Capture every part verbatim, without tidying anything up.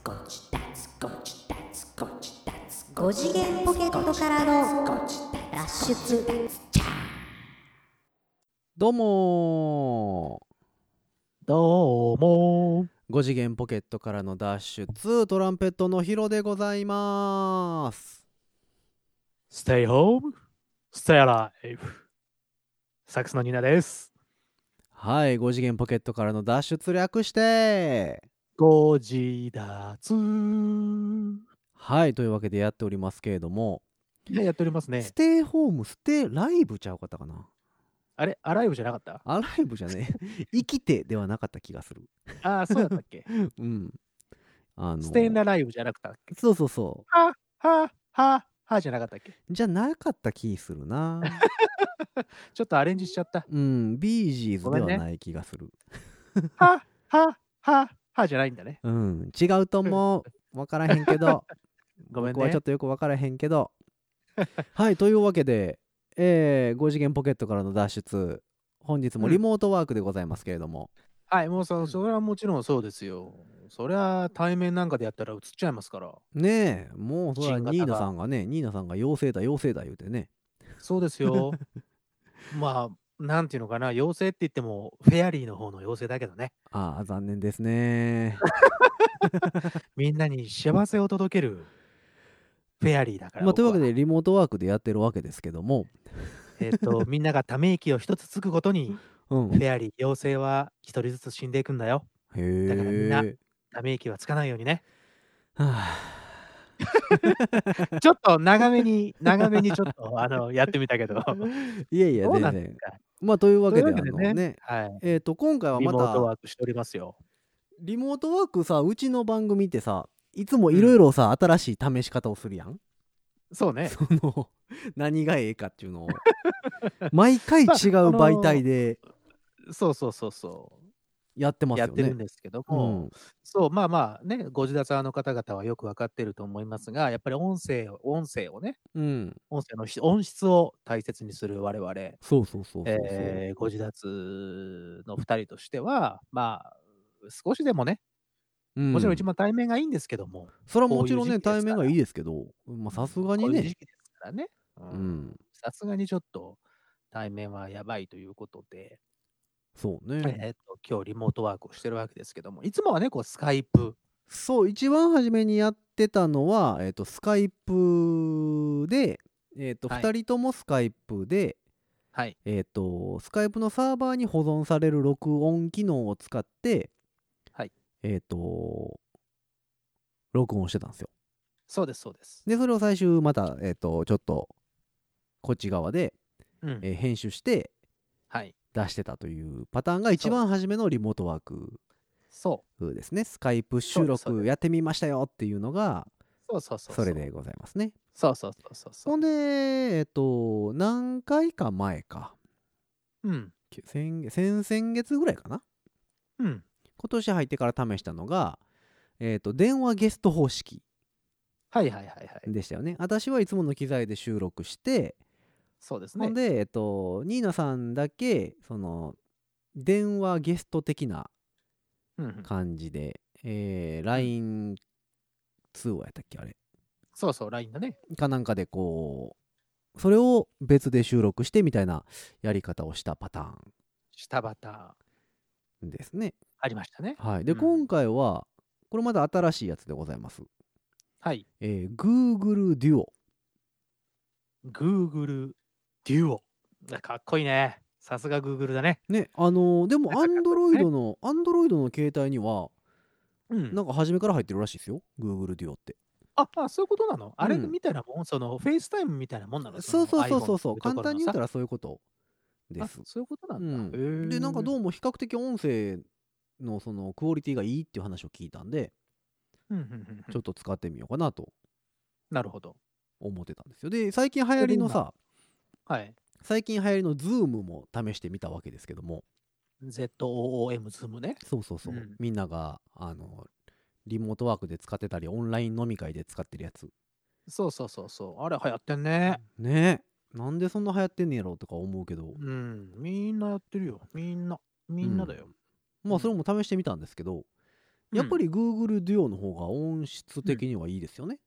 ゴチダツゴチダツゴチダツご次元ポケットからの脱出。 どうもーどうもご次元ポケットからの脱出、トランペットのヒロでございます。 Stay home, stay alive サックスのニナです。 はい、ご次元ポケットからの脱出略してご自立はい、というわけでやっておりますけれども、 やっておりますね。 ステイホームステイライブちゃうかったかな。 あれアライブじゃなかった？ アライブじゃねえ生きてではなかった気がする。 ああ、そうだったっけうんあのステイナライブじゃなかったっけ？ そうそうそうははははじゃなかったっけ？ じゃなかった気するなちょっとアレンジしちゃった。 うんビージーズではごめんねない気がする。 ははははじゃないんだね。 うん違うと思う。分からへんけどごめんね。 僕はちょっとよく分からへんけどはいというわけで、えー、ご次元ポケットからの脱出、本日もリモートワークでございますけれども、 はい、もうそそれはもちろんそうですよ。そりゃ対面なんかでやったら映っちゃいますから。 ねえもうそれは新型がニーナさんがねニーナさんが陽性だ陽性だ言うてね。 そうですよ。まあ、なんていうのかな、妖精って言っても、フェアリーの方の妖精だけどね。 ああ残念ですねみんなに幸せを届けるフェアリーだから。 まあというわけ僕はでリモートワークでやってるわけですけども、 えっと、みんながため息を一つつくごとに、 うんフェアリー、妖精は一人ずつ死んでいくんだよ。 へだからみんな、 えため息はつかないようにね。 はあちょっと長めに、長めにちょっと、あの、やってみたけど。 いやいやどう全然なんですか。 まあというわといけであうわけでね、 のねはい。 えっ、と今回はリモートまたワークしておりますよ。 リモートワークさうちの番組ってさいつもうんいろいろさ、新しい試し方をするやん。 そうね。 その何がええかっていうのを毎回違う媒体でそうそうそうそう。 やってますよね。 やってるんですけどうも、 ん、 そう、まあまあね、ご自立の方々はよくわかってると思いますが、やっぱり音声を音声をね、 うん、 音声のし音質を大切にする我々、 そうそうそうそうそう、 えーご自立のふたりとしては、まあ、少しでもね、 うん、 もちろん一番対面がいいんですけども、 それはこういうもちろんね時期ですから対面がいいですけど、まあさすがにね、 こういう時期ですからね、ううんん、 さすがにちょっと対面はやばいということで、 そうね、 えーっと、今日リモートワークをしてるわけですけども、いつもはね、こうスカイプ、 そう一番初めにやってたのはえっ、とスカイプでえっ、とはいふたりともスカイプではい、 えっ、とスカイプのサーバーに保存される録音機能を使ってはい、 えっ、と録音してたんですよ。 そうです、そうです。 でそれを最終またえっ、とちょっとこっち側で、 うん、 えー編集してはい、 出してたというパターンが一番初めのリモートワークそうですね。スカイプ収録やってみましたよっていうのがそうそうそうそれでございますね。 そうそうそうそうそう。 ほんでえっ、と何回か前かうん、 先先々月ぐらいかな、 うん、 今年入ってから試したのがえっ、と電話ゲスト方式はいはいはいはい。 でしたよね。私はいつもの機材で収録してそうですね。 ほんで、えっと、ニーナさんだけ、その、電話ゲスト的なうんうん、 感じで、えー、ライン 通話やったっけあれそうそう、ライン だね。 かなんかでこう、それを別で収録してみたいなやり方をしたパター下バタンですね。 ありましたね。 はい。で、 うん今回は、これまだ新しいやつでございます。 はい。 えー、Google Duo。 Google Duo。かっこいいね。さすが Google だね。 ね、あのーでも、 なんかかっこいいね Android の、Android の携帯には、 うん。 なんか初めから入ってるらしいですよ。Google Duo って。 あ、あ、そういうことなのあれうんみたいなもん、その、フェイスタイムみたいなもんなのそうそうそうそうそう、簡単に言ったららそういうことであ、 す。 そういうことなうんだ。へん、で、なんかうどうも比較的音声のそのクオリティがいいっていう話を聞いたんで、 んうんうんちょっと使ってみようかなとなるほど。 思ってたんですよ。で、最近流行りのさ、 はい。 最近流行りの Zoom も試してみたわけですけども、 ゼットオーオーエム ズームね。 そうそうそう、 うんみんながあのリモートワークで使ってたり、オンライン飲み会で使ってるやつ。 そうそうそうそう。あれ流行ってんね。 ねえ、なんでそんな流行ってんねやろとか思うけど、 うん。みんなやってるよ。みんな。みんなだよ。 まあそれも試してみたんですけど、 やっぱり Google Duo の方が音質的にはいいですよね。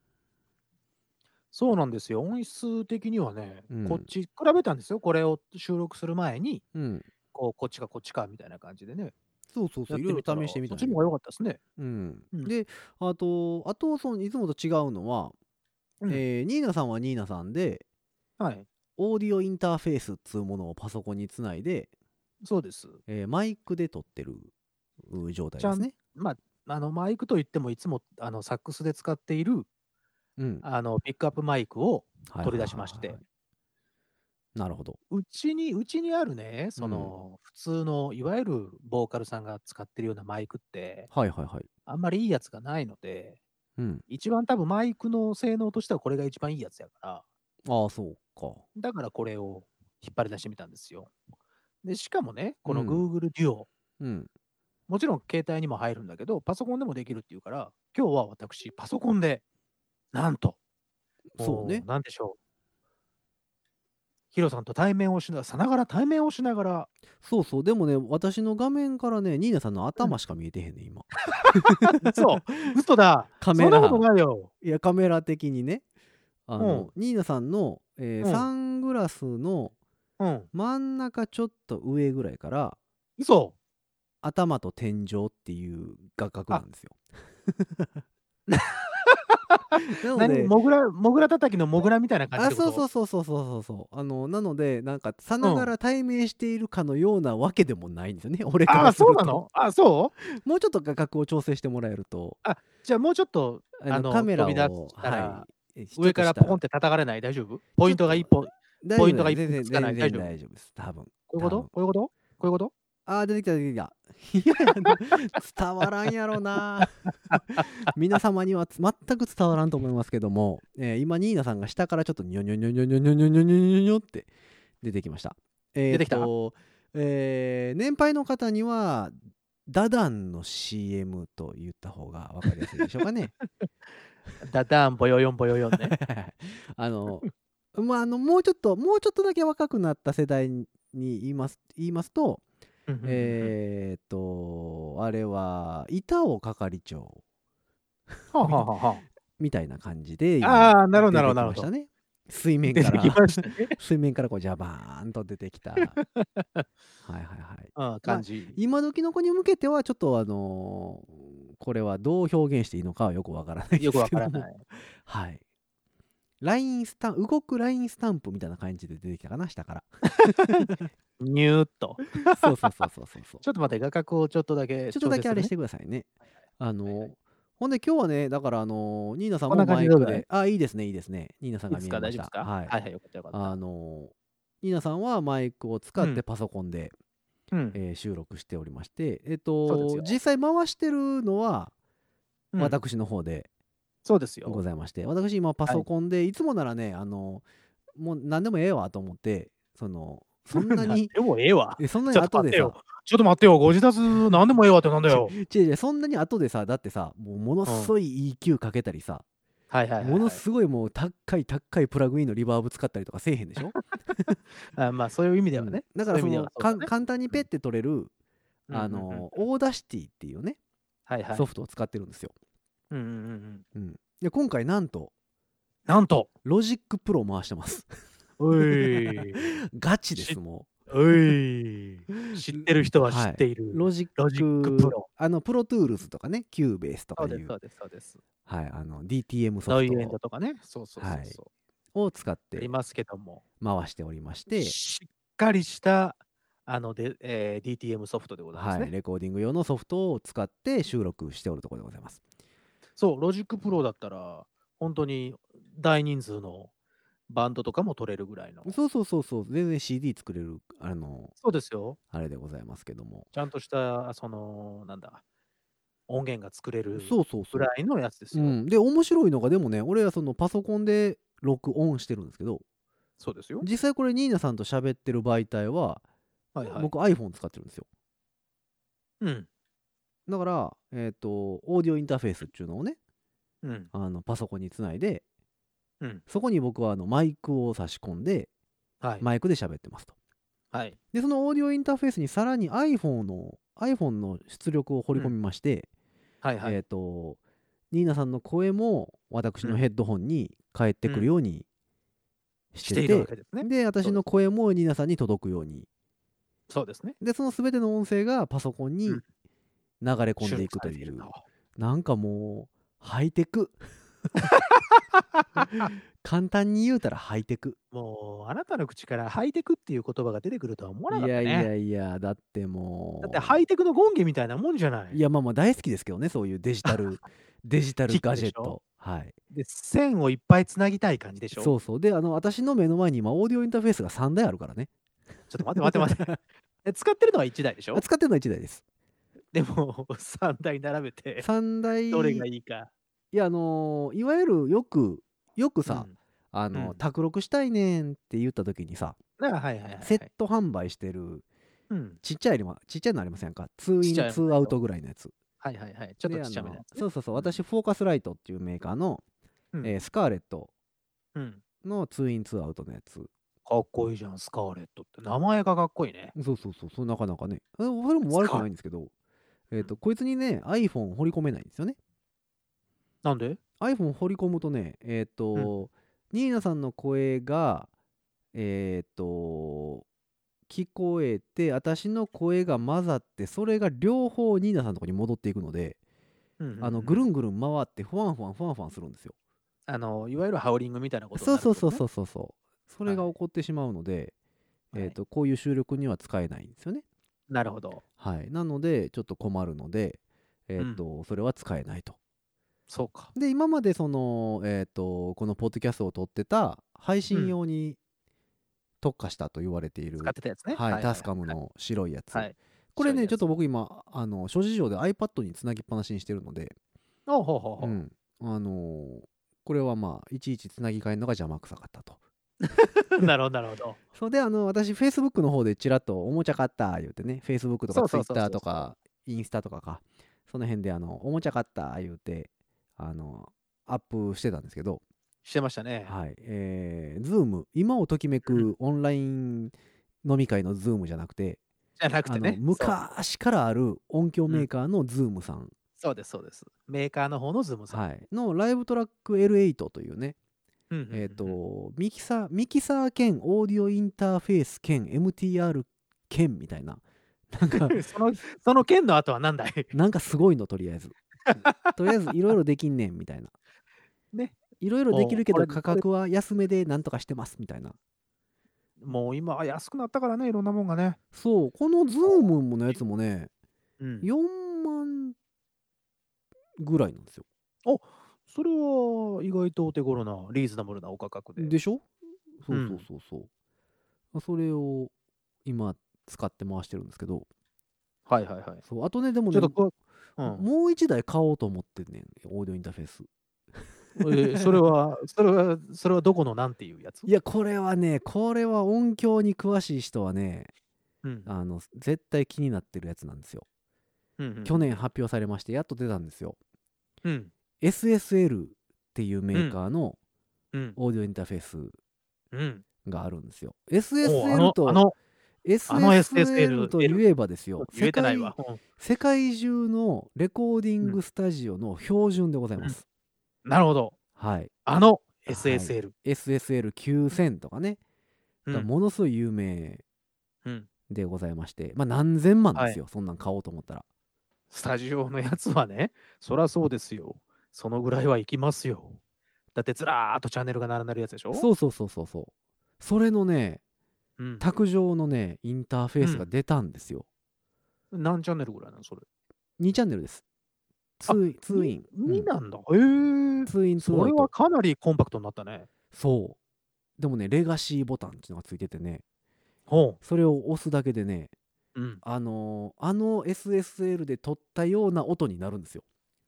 そうなんですよ。音質的にはね、 うんこっち比べたんですよ。これを収録する前に、 うん。 こうこっちかこっちかみたいな感じでね、 そうそうそう、いろいやってみたら、 ろ試してみたんやけど。 そっちの方が良かったですね。 うん。 うん。 で、あと、あと、そのいつもと違うのは、 うん。 えーニーナさんはニーナさんで、 はい。 オーディオインターフェースっつうものをパソコンにつないで、 そうです。 えーマイクで撮ってるう状態ちゃん、 ですね。 まあ、あのマイクといってもいつもあのサックスで使っているうん。 あのピックアップマイクをはい取り出しまして、 はいはいはい。なるほど。 うちに、うちにあるね、そうん。 の普通のいわゆるボーカルさんが使ってるようなマイクって、 はいはいはい。 あんまりいいやつがないので、 うん。 一番多分マイクの性能としてはこれが一番いいやつやから、 ああ、そうか。 だからこれを引っ張り出してみたんですよ。で、しかもね、このうん。 Google Duo、 うん。 もちろん携帯にも入るんだけど、パソコンでもできるっていうから、今日は私、パソコンで、なんと、もそうね。 う、なんでしょう、ヒロさんと対面をしなさながら対面をしながら、 そうそう。でもね、私の画面からね、ニーナさんのうん、 頭しか見えてへんねん、今。 嘘、嘘だ、 カそんなことメラ、 ないよ。 いや、カメラ的にね、あうん、 の、ニーナさんの、えーうん、 サングラスのうん、 真ん中ちょっと上ぐらいから、 嘘。 頭と天井っていう画角なあ、 んですよ。なの何、 で、 モグラ、モグラ叩きのモグラみたいな感じっあ、 てこそうそと？ うそうそうそうそうそう。あの、なので、なんか、さうん。 ながら対面しているかのようなわけでもないんですよね、俺かああ、 らすると。 そうなの？あ、そう？ もうちょっと画角を調整してもらえると、 あ、じゃあもうちょっと、 あの、カあの、 メ飛び出ラを、 したら、 はい、えちょ上っとしたら、 からポコンって叩かれない？大丈夫？ポイントがちょっと、 一本ポイントが大丈夫だよ。全然、 一本ずつつかな全い？大然丈夫？ 大丈夫です。多分、 こういうこと？ 多分。 こういうこと？こういうこと？ ああ、出てきた、出てきた。いやいや、あの伝わらんやろな。皆様にはつ全く伝わらんと思いますけども、えー今、ニーナさんが下からちょっとニョニョニョニョニョニョニョニョニョニョニョって出てきました。えーっ出てきた？ と、えー年配の方には、ダダンの シーエム と言った方が分かりやすいでしょうかね。 ダダン、ボヨヨンボヨヨンね。 あの、まあ、あの、もうちょっと、もうちょっとだけ若くなった世代に言います、言いますと、 うんうんうんうん。 えーっと、あれは、板尾係長はあはみあはあはみたいな感じであ。 今ああ、なるほどな出てるほどなるほど。 きましたね。水面出てきからましたね。 水面からこうジャバーンと出てきた。はいはいはい。 うん、 まあ、 感じ。 今時の子に向けてはちょっとあのーこれはどう表現していいのかはよくわからないでよくすけども。 わからない。 はい。ラインスタン、動くラインスタンプみたいな感じで出てきたかな、下から。 ニューっと。 そうそうそうそうそうそう。 ちょっと待って、画角をちょっとだけちょっと調整するね。 だけあれしてくださいね。あはいはのい。 ほんで今日はね、だからあのニーナさんこんな感もマイじでどうだい？ クで、あ、いいですね、いいですね。ニーナさんいいですか？ が見えました。 大丈夫ですか？ はい。 はいはい、よかったよかっあた。 のニーナさんはマイクを使うん、 ってパソコンで、 うん、 えー収録しておりまして、えっと、 そうですよ。 実際回してるのはうん、 私の方でそうですよ。 ございまして、私今パはい。 ソコンで、いつもならね、あの、もう何でもええわと思って、その、そんななんに、 でもええわ。 えそんなにちょっと待ってよ。 後でさ、 ちょっと待ってよ。ご自立なんでもええわってなんだちよ。 違う違う、そんなに後でさ、だってさ、もうものうん。 すごい イーキュー かけたりさ、 はいはいはいものはい。 すごいもう高い高いプラグインのリバーブ使ったりとかせえへんでしょ。 あ、まあ、そういう意味うん。 ではね。 だからそそういう意味ではのかんそうだね。 簡単にうん。 ペッて取れる、 うんうんあうんうん。 のオーダーシティっていうね、 はいはい。 ソフトを使ってるんですよ。 うんうんうんうん。 うん。で、今回なんと、 なんと、 ロジックプロ回してます。 おい、 ガチでしす、もおい、知っう。 てる人は知はい。 っているロジッロジックプク、 ロ。 あの、プロトゥールズとかね、キューベースとかいう、 そうですそうですそうです。 はい、あの、ディーティーエム ソノイエンフトを、 ドとかね。そうそうそはい、 うそう。 を使ってありますけども、 回しておりまして、 しっかりした、あの、で、えー ディーティーエム ソフトでございますはい、 ね。 レコーディング用のソフトを使って収録しておるところでございます。 そう、ロジックプロだったら、本当に大人数のバンドとかも撮れるぐらいの。 そうそうそうそう、全然 シーディー 作れる、あの、 そうですよ。 あれでございますけども。 ちゃんとした、その、なんだ、音源が作れるそうそうそぐらいのやつでう。 すよ。 うん。で、面白いのが、でもね、俺はそのパソコンで録音してるんですけど、 そうですよ。 実際これニーナさんと喋ってる媒体は、 はいはい。 僕 iPhone 使ってるんですよ。 うん。 だから、えっと、オーディオインターフェースっていうのをね、 うん。 あのパソコンにつないで、 うん。 そこに僕はあのマイクを差し込んで、 はい。 マイクで喋ってますと。 はい。 で、そのオーディオインターフェースにさらに iPhone の iPhone の出力を掘り込みまして、 はいはい。 えっ、と、ニーナさんの声も私うん。 のヘッドホンに返ってくるうん。 ようにししてているわて、 けですね。 で、私そうです。 の声もニーナさんに届くように。 そうですね。 で、そのすべての音声がパソコンうん。 に流れ込ん収でい録されているくという、 と。 なんかもう、ハイテク。簡単に言うたらハイテク。 もう、あなたの口からハイテクっていう言葉が出てくるとは思わないかったやいね。 やいや、だってだってもハイテクの権化みたいなもんじゃなう、いい。 や、まあまあ大好きですけどね、そういうデジタル、デジタル機器でしょ。 ガジェット。はい。 で、線をいっぱいつなぎたい感じでしょ。 そうそう。で、あの、私の目の前に今、オーディオインターフェースがさんだいあるからね。 ちょっと待って待って待って。え、使ってるのはいちだいでしあ、 ょ。 使ってるのはいちだいです。 でもさんだい並べて、 さんだい、 どれがいいいか。 や、あのーいわゆるよく、よくさ、 うん。 あの、 うん。 卓録したいねんって言った時にさ、 あ、はいはいはいセッはい。 ト販売してるうん。 ちっちゃいのちっちゃいのありませんか？ ツー イン、 ちっちゃいのツーアウトだよ。 ぐらいのやつ。 はいはいはい。ちょっとで、あちっちゃめのやの、 つね。 そうそうそう、 うん。 私、フォーカスライトっていうメーカーの、 うん。 えースカーレットうん。 の ツー イン、ツーアウトのやつ。 かっこいいじゃん、スカーレットって。名前がかっこいいね。 そうそうそう、そうなかなかね。えそれも悪くスカーレッないんですけど、えっ、と、 うん。 こいつにね、iPhone 掘り込めないんですよね。 なんで？ iPhone 掘り込むとね、えっ、 うん。 と、ニーナさんの声が、えっ、と、聞こえて、私の声が混ざって、それが両方ニーナさんのとこに戻っていくので、 うんうんうあの、ぐるん。 んぐるん回って、ふわんふわんふわんふわんするんですよ。 あの、いわゆるハウリングみたいなことにそうそうそうなるってことね。 そうそうそう。それがはい。 起こってしまうので、えっ、 はい。 と、こういう収録には使えないんですよね。 なるほど。 はい。なので、ちょっと困るので、えっ、 うん。 と、それは使えないと。 そうか。 で、今までその、えっ、と、このポッドキャストを撮ってた配信うん。 用に特化したと言われてい使っる、 てたやつね。 はい、 はいはいはいタスカムはい。 の白いやつ。 はい。 これね、ちょっと白いやつ。 僕今、あの、諸事情で iPad につなぎっぱなしにしてるので、 おほうほうほう。 うん。あのーこれはまあ、いちいちつなぎ替えるのが邪魔くさかったと。 なるほどなるほど。 それで、あの、私、Facebook の方でちらっとおもちゃ買った言うてね、Facebook とかそうそうそう Twitter そうそとか、インスタとかか、その辺で、あの、おもちゃ買った言うて、あの、アップしてたんですけど、 う。してましたね。 はい、えー、Zoom、今をときめうん。 くオンライン飲み会の Zoom じゃなくて、 じゃなくあの、 てね。そう。 昔からある音響うん。 メーカーの Zoom さん、 そうですそうです。メーカーの方のズームさん。 はい、のライブトラック エルエイト というね、 うんうんうんえっ、 うん。 と、ミキサー、ミキサー兼オーディオインターフェース兼 エムティーアール 兼みたいな、なんか、 その、その件の後は何だい？ なんかすごいの、とりあえず。とりあえず、いろいろできんねん、みたいな。 ね。 いろいろできもう、これ、 るけど、価これ、 格は安めでなんとかしてます、みたいな。 もう今は安くなったからね、いろんなもんがね。 そう、このズームのやいつもね、 うん。 よんまんぐらいなんですよ。 お、それは意外とお手頃な、リーズナブルなお価格で。 でしょ？そうそううん。 そうそう。それを今使って回してるんですけど、 はいはいはい。 そう、あとね、でもね、 ちょっとこううん。 もう一台買おうと思ってんねん、オーディオインターフェース。 ええ、それはそれはそれはどこのなんていうやつ？ いや、これはね、これは音響に詳しい人はね、 うん。 あの、絶対気になってるやつなんですよ。 うんうんうんうん。 去年発表されまして、やっと出たんですよ。 うん。 エスエスエル っていうメーうん。 カーのうん。 オーディオインターフェースうん。 があるんですよ。 おお、あエスエスエルのあと、 のあのエスエスエル とエスエスエル、 言えばですよ、 言世えてないわ。 界、 うん。 世界中のレコーディうん。 ングスタジオの標準でございまうん。 す。 なるほど。 はい。 あのはい。 エスエスエル。 エスエスエルきゅうせん とかね、がうん。 ものすごい有名うん。 でございまして、まあ何千万ではい。 すよ、そんなん買おうと思ったら。 スタジオのやつはね、そらそうですよ。そのぐらいはいきますよ。だってずらーっとチャンネルが並んでるやつでしょ？ そうそうそうそうそう。それのね、 うん。 卓上のね、インターフェースがうん。 出たんですよ。 何チャンネルぐらいなの、それ？ にチャンネルです。 あ、 ツー、ツーイにン。うにん。 なんだ。へえ。 ツーイン、ツーそれはアウト。 かなりコンパクトになったね。 そう。でもね、レガシーボタンっていうのがついててね、 ほう。 それを押すだけでね、 うん。 あのーあの エスエスエル で撮ったような音になるんですよ。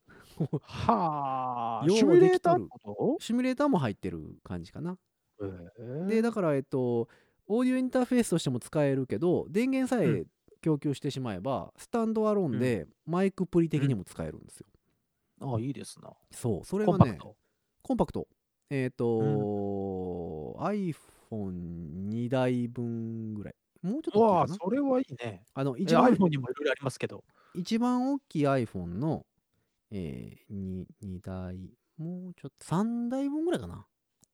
はあ、シようミュレーターってできとる。 こシミュレーターも入ってる感じかな。 と？へで、だえ。 から、えっと、オーディオインターフェースとしても使えるけど、電源さうん。 え供給してしまえば、スタンドアローうん。 ンでマイクプリうん。 的にも使えるんですよ。 ああ、いいですな。 そう、それがね、 コンパクト。 コンパクト。えっうん。 と、アイフォンに 台分ぐらい。もうちょっと大きいわあ、 かな。 それはいいね。 あの、 え、 一番、 iPhone にもいろいろありますけど。 一番大きい iPhone の、 えー、に, にだい、もうちょっとさんだいぶんぐらいかな。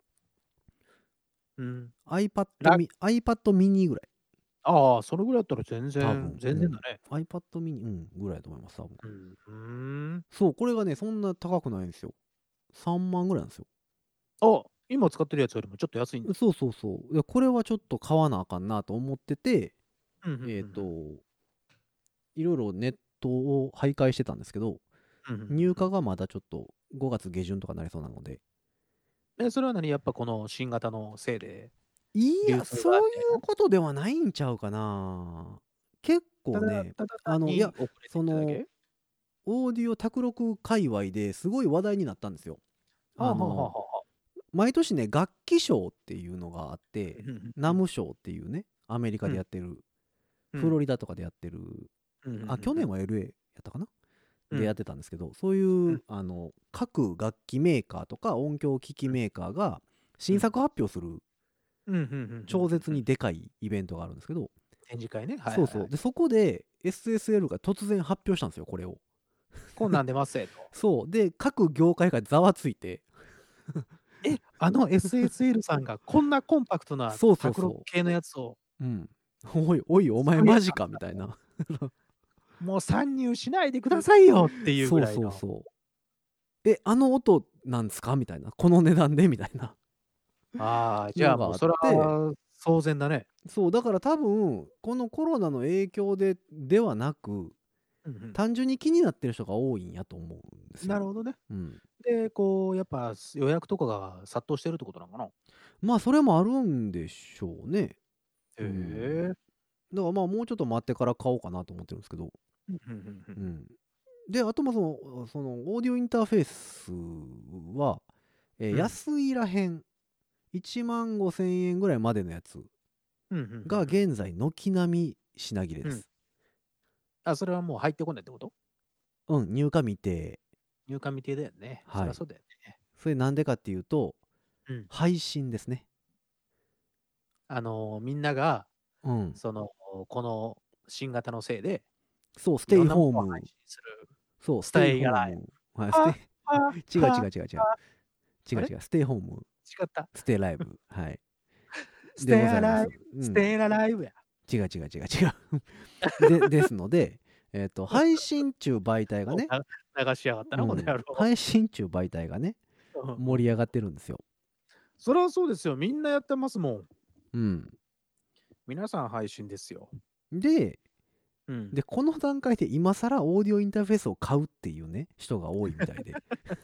うん。 iPad ラ mini、iPad mini ぐらい。 ああ、それぐらいだったら全多然、 分。 全然だね。 うん、iPad mini、うん、ぐらいだと思います、多分。 うん。うーん。 そう、これがね、そんな高くないんですよ。さんまんぐらいなんですよ。 あ、今使ってるやつよりもちょっと安いんだ。 そうそうそう。でこれはちょっと買わなあかんなと思ってて、 うんうんうんうんえっ、と、いろいろネットを徘徊してたんですけど、 うんうんうん入荷がまだちょっとごがつ下旬とかなりそうなので。 え、それは何やっぱこの新型のせいでい流や、そう通がみたいいうことではないんちゃうかな。結な。ただ、 構ね、 ただあの、いや、 単に遅れてその、 るだけ。 オーディオ卓録界隈ですごい話題になったんですよ。 はあはあはああの、 はあ。 毎年ね、楽器賞っていうのがあって、 うんうんうんナム賞っていうね、アメリカでやってる、 うんフロリダとかでやってる、 うんうんうんあ、去年は エルエー やったかな、 うんでやってたんですけど、そういう、 うんあの、各楽器メーカーとか音響機器メーカーが新作発表するうんうんうんうん超絶にでかいイベントがあるんですけど、 展示会ね。はいはいはい。 そうそう。で、そこで エスエスエル が突然発表したんですよ、これを。 こんなん出ますせと。 そう。で、各業界がざわついて、 え、あの エスエスエル さんがこんなコンパクトなそうそう卓録そ系のやつをう。うん。おい、おい、お前マジかみたいな。 もう参入しないでくださいよっていうぐそうらいの。 そうそう。え、あの音なんですかみたいな。この値段でみたいな。 ああ、じゃあもうそれのがあっては騒然だね。 そう、だから多分、このコロナの影響で、ではなく、 うんうん単純に気になってる人が多いんやと思うんですよ。 なるほどね。 うん。 で、こう、やっぱ予約とかが殺到してるってことなのかな。 まあ、それもあるんでしょうね。 へうんえ。 だからまあ、もうちょっと待ってから買おうかなと思ってるんですけど。 うんうんうんううんん。で、あとまあその、その、オーディオインターフェースは、えーうん安いらへん、いちまんごせんえんぐらいまでのやつうんうんうんが現在、軒並み品切れです。 あ、それはもう入ってこないってこと。 うん、入荷未定。 入荷未定だよね。 はいそりゃそうだよね。 それなんでかっていうと、 うん配信ですね。 あのーみんなが、 うん。 その、この新型のせいで、 そう、スいろテイホーんなものを配ム。 信する。 そう、 ステイステイホーがない。 ム。はい、 あステあイ、違う違う違う違う。 あ違うあれ違う、ステイホーム、 違った。 ステイライブ。はい。 ステイでございます。 アライブ。 うんステイアライブや。 違う違う違う違う。で、ですので、えっと、配信中媒体がね、 な流しやがったな、 うんこの野郎。 配信中媒体がね、 うん盛り上がってるんですよ。 そりゃそうですよ。みんなやってますもん。 うん。 皆さん配信ですよ。 で、 うん。 で、この段階で今更オーディオインターフェースを買うっていうね、人が多いみたいで。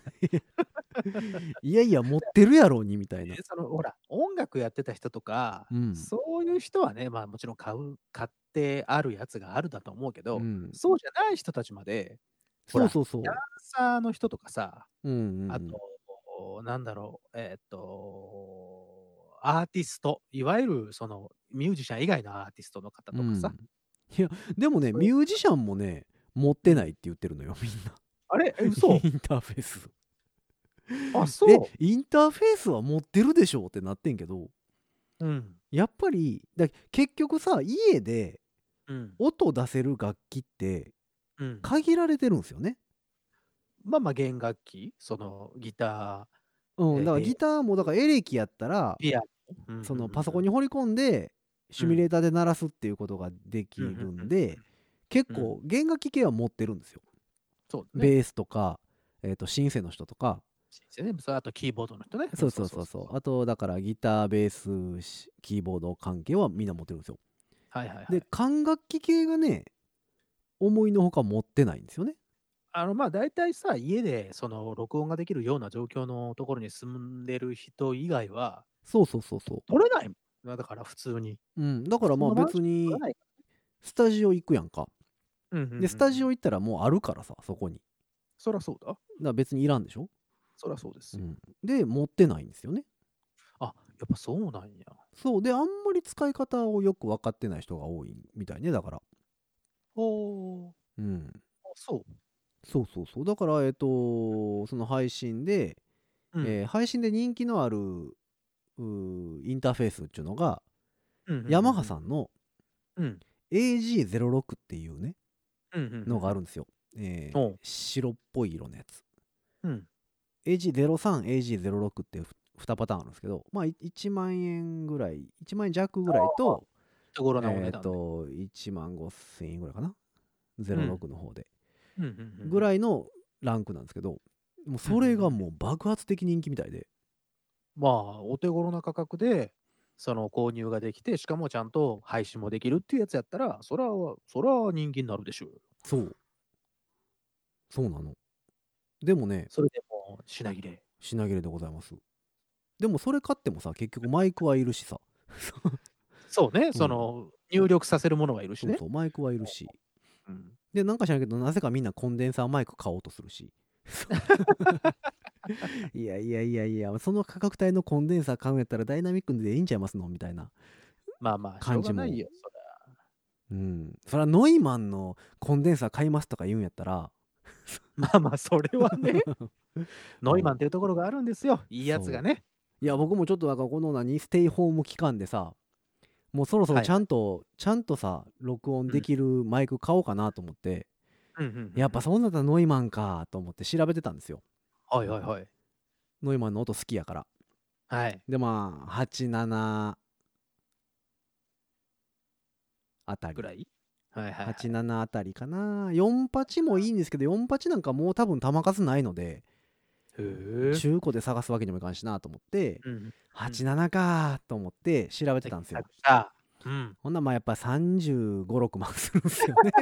いやいや、持ってるやろにみたいなえ。そのほら、音楽やってた人とか、 うんそういう人はね、まあもちろん買う、買ってあるやつがあるだと思うけど、 うんそうじゃない人たちまで、ほらそうそうそう。 ダンサーの人とかさ、 うんうんうんあと、なんだろう、えーっと、アーティスト、いわゆるそのミュージシャン以外のアーティストの方とかさ、 うんいや、でもね、 そういミュージシャンもね、持ってないって言ってるのよ、みんな。 あれ、え嘘インターフェース。 あ、そえう。、 インターフェースは持ってるでしょってなってんけど、 うん。 やっぱり、だ結局さ、家でうん。 音出せる楽器ってうん、 限られてるんですよね。 まあまあ弦楽器、そのギタうん、だからえーギターも、だからエレキやったらー、、ピアノ、 そのパソコンにに掘り込んで、シミュレーターで鳴らすっていうことができるんうんうんうんで、結構弦楽器系は持ってるんですよ。 そうだね。 ベースとか、えっと、シンセの人とか、 ね、それあとキーボードの人ね。 そうそうそうそう。あと、だからギター、ベース、しキーボード関係はみんな持ってるんですよ。 はいはいはい。 で、管楽器系がね、思いのほか持ってないんですよね。 あのまあ大体さ、家でその録音ができるような状況のところに住んでる人以外は、 そうそうそうそ取れないもん。だから普通に。 う。うん。だからまあ別に取れ、ないスタジオ行くやんか。 うんうんうんで、スタジオ行ったらもうあるからさ、そこに。 そりゃそうだ。 だから別にいらんでしょ。 そりゃそうですよ。 うん。で、持ってないんですよね。 あ、やっぱそうなんや。 そう。で、あんまり使い方をよく分かってない人が多いみたいね、だから。 おー、 うん。 あそう。 そうそうそう。だから、えっと、その配信で、 うんえー配信で人気のあるうーインターフェースっていうのが、 うんうんうんヤマハさんのうんエージーゼロろく っていうね、 うんうんうんのがあるんですよ。 えーおう。 白っぽい色のやつ。 うん。 エージーゼロさん、エージーゼロろく ってにパターンあるんですけど、まあいいちまん円ぐらい、いちまん円弱ぐらいと、 手頃なおえっ値段で。 と、いちまんごせん円ぐらいかな。 うん。 ゼロろくの方で。 うんうんうんうん。 ぐらいのランクなんですけど、もううんそれうんうん。 がもう爆発的人気みたいで。 まあ、お手頃な価格で、その購入ができて、しかもちゃんと配信もできるっていうやつやったら、そら、そら人気になるでしょうよ。 そう、そうなの。でもね、 それでも品切れ。 品切れでございます。でもそれ買ってもさ、結局マイクはいるしさ。 そうね、 うん。 その、入力させるものがいるしね。 そうそう、マイクはいるし。 うん。 で、なんか知らんけど、なぜかみんなコンデンサーマイク買おうとするし。いやいやいやいや、その価格帯のコンデンサー買うんやったらダイナミックでいいんちゃいますのみたいなまあまあ、しょ感じも。 うがないよ、そりゃ。 うん。それはノイマンのコンデンサー買いますとか言うんやったら、 まあまあ、それはね、ノイマンっうん。 ていうところがあるんですよ。いいやつがそう。 ね。 いや、僕もちょっとなんかこの何、ステイホーム期間でさ、もうそろそろちゃはいはい。 んと、ちゃんとさ、録音うん。 できるマイク買おうかなと思って、 うんうんうんやっぱうん。 そうなったらノイマンかと思って調べてたんですよ。 はいはいはい。 ノイマンの音好きやから。 はい。 で、まあ、はちじゅうななあたり。 ぐらいはいはいははちじゅうい。 ななあたりかな。よんパチもいいんですけど、よんパチなんかもう多分弾数ないので、 へえ。 中古で探すわけにもいかんしなと思って、 うんうん。うん。 はちじゅうななかと思って調べてで、検たんですよ。 索した。うん。 ほんならまあやっぱさんじゅうご、ろくまんするんすよね。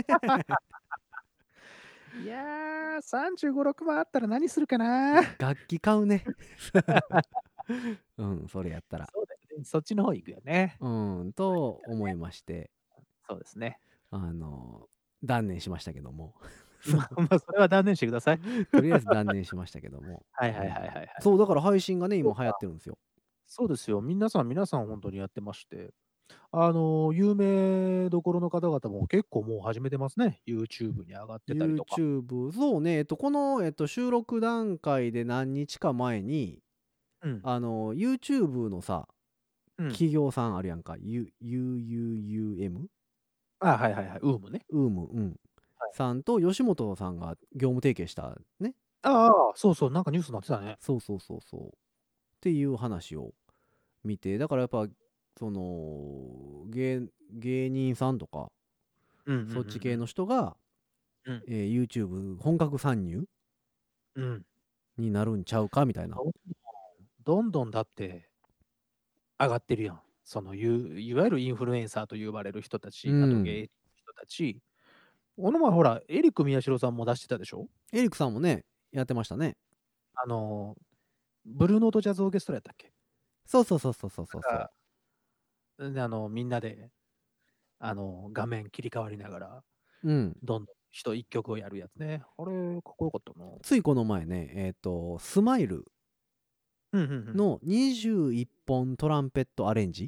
いやー、さんじゅうご、ろくまんあったら何するかな。 楽器買うね。うん、それやったら。 そうだよね。そっちの方行くよね。 うん、と思いまして、 そうですね。 あの、断念しましたけども。 まあまあ、それは断念してください。 とりあえず断念しましたけども。 はいはいうん。 はいはいはい。 そう、だから配信がね、今流行っそうか。 てるんですよ。 そうですよ。皆さん皆さん本当にやってまして、あの、有名どころの方々も結構もう始めてますね。YouTube に上がってたりとか。 YouTube、そうね、えっと、この、えっと、収録段階で何日か前に、 うん。 あの、YouTube のさ、 うん。 企業さんあるやんか。ユ ユーユーユーエム? あ、はいはいはい。ウームね。 ウーム、うん。 はい。 さんと吉本さんが業務提携したね。 ああ、そうそう、なんかニュースになってたね。 そうそうそうそう。っていう話を見て、だからやっぱ、その、芸芸人さんとか、 うんうんうんそっち系うん。 の人が、 うん。 えー YouTube 本格参入うん。 になるんちゃうかみたいな。 どんどんどんだって上がってるやん。その、ゆいわゆるインフルエンサーと呼ばれる人たうち、あと芸ん。 人の人たち。この前ほら、エリック宮代さんも出してたでしょ？ エリックさんもね、やってましたね。 あの、ブルーノートジャズオーケストラやったっけ？ そうそうそうそうそうそうそなんか、んで、あの、みんなで、あの、画面切り替わりながら、 う。うん。 どんどん人一曲をやるやつね。あれ、かっこよかったな。 ついこの前ね、えっと、スマイルうん、ふんふん。 のにじゅういっぽんトランペットアレンジ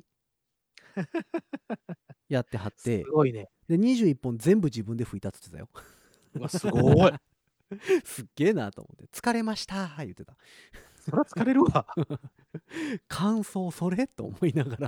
やってはっすて、 ごいね。 で、にじゅういっぽん全部自分で吹いたっつってたよ。 うわ、すごい。 すっげえなと思って、疲れました言ってた。 そら疲れるわ。 感想それと思いながら。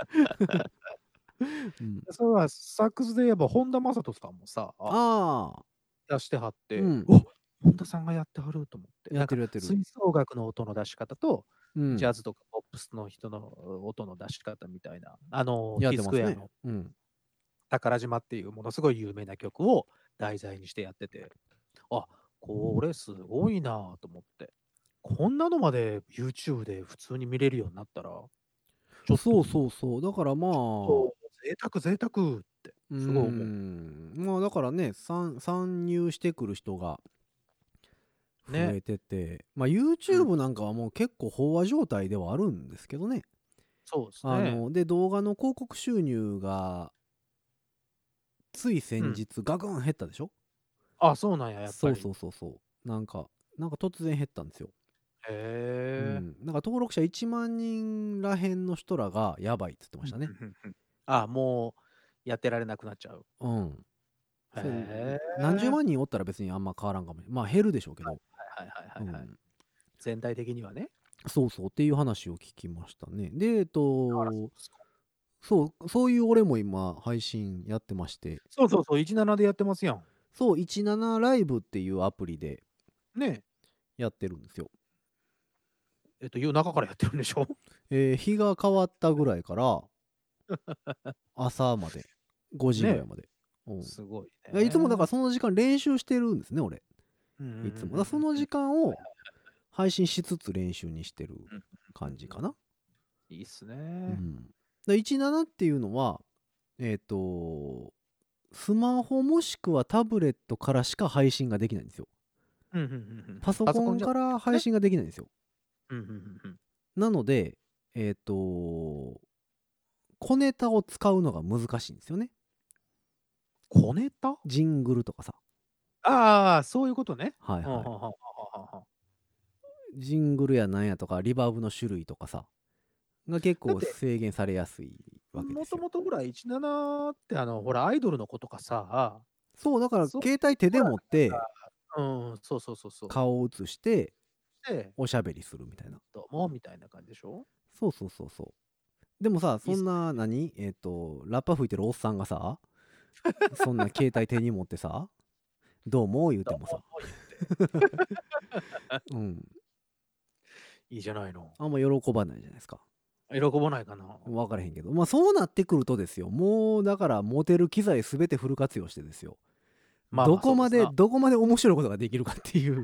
うん。 それはサックスで言えば本田正人さんもさ、あ、 ああ、 出してはっうて、 ん。 お、本田さんがやってはると思って。 やっなんかてるやってる。 吹奏楽の音の出し方と、 うん。 ジャズとかポップスの人の音の出し方みたいな、あの、 やっ T てますね。 スクエアのうん。 宝島っていうものすごい有名な曲を題材にしてやってて、あ、これすごいなと思って。こんなのまで YouTube で普通に見れるようになったら、ちょっそうと、 そうそう。だからまあ、 そう、贅沢贅沢ってうーすごい思う。 ん。まあだからね、参参入してくる人が増ね。 えてて、まあうん。 YouTube なんかはもう結構飽和状態ではあるんですけどね。 そうですね。 あの、で、動画の広告収入がつい先うん。 日ガクン減ったでしょ？ あ、そうなんや、やっそうそぱり。 うそうそう。なんか、なんか突然減ったんですよ。 へえ。 うん。なんか登録者いちまん人らへんの人らがやばいっつってまうん、 したね。 ふんふんふん。あ、もうやってられなくなっちゃう。 うん。それ、 へ何十え。 万人おったら別にあんま変わらんかもしれん。まあ減るでしょうけど。 はいはいはいはいはいはい。 うん。 全体的にはね。 そうそうっていう話を聞きましたね。で、えっあら、そうと、 ですか。 そう、そういう俺も今配信やってまして。 そうそうそう、じゅうななでやってますやん。 そうじゅうななライブっていうアプリでねやってるんですよ。 え。えっと、夜中からやってるんでしょ？ えー日が変わったぐらいから朝までごじぐらいねまで、うんすごいいつもだからね。 その時間練習してるんですね俺。 うんうんうんうんいつもだからその時間を配信しつつ練習にしてるうん感じかな。 いいっすうね。 ん、でじゅうななっていうのはえっ、とスマホもしくはタブレットからしか配信ができないんですよ。 うんうんうんうんパソコンじゃから配信ができないんですよ。 うんうんうんうんなのでえっ、と小ネタを使うのが難しいんですよね。 小ネタ？ ジングルとかさ。 ああ、そういうことね。 はいははあはあはあはあはあい。ジングルやなんやとかリバーブの種類とかさが結構だって制限されやすいわけでもとすよ。 もとほら、じゅうななってあの、ほら、アイドルの子とかさ、 そうだからそう携帯手で持ってうん、そうそうそうそう。 顔を映してで、 おしゃべりするみたいな。 どうもみたいな感じでしょ？ そうそうそうそう。でもさいいっすそんな何えっ、とラッパ吹いてるおっさんがさそんな携帯手に持ってさどうも言うてもさ、 どうも言ってうんいいじゃないの。 あんま喜ばないじゃないですか。 喜ばないかな。 分からへんけどまあそうなってくるとですよ、もうだから持てる機材すべてフル活用してですよ、 まあまあどこまでそうですなどこまで面白いことができるかっていう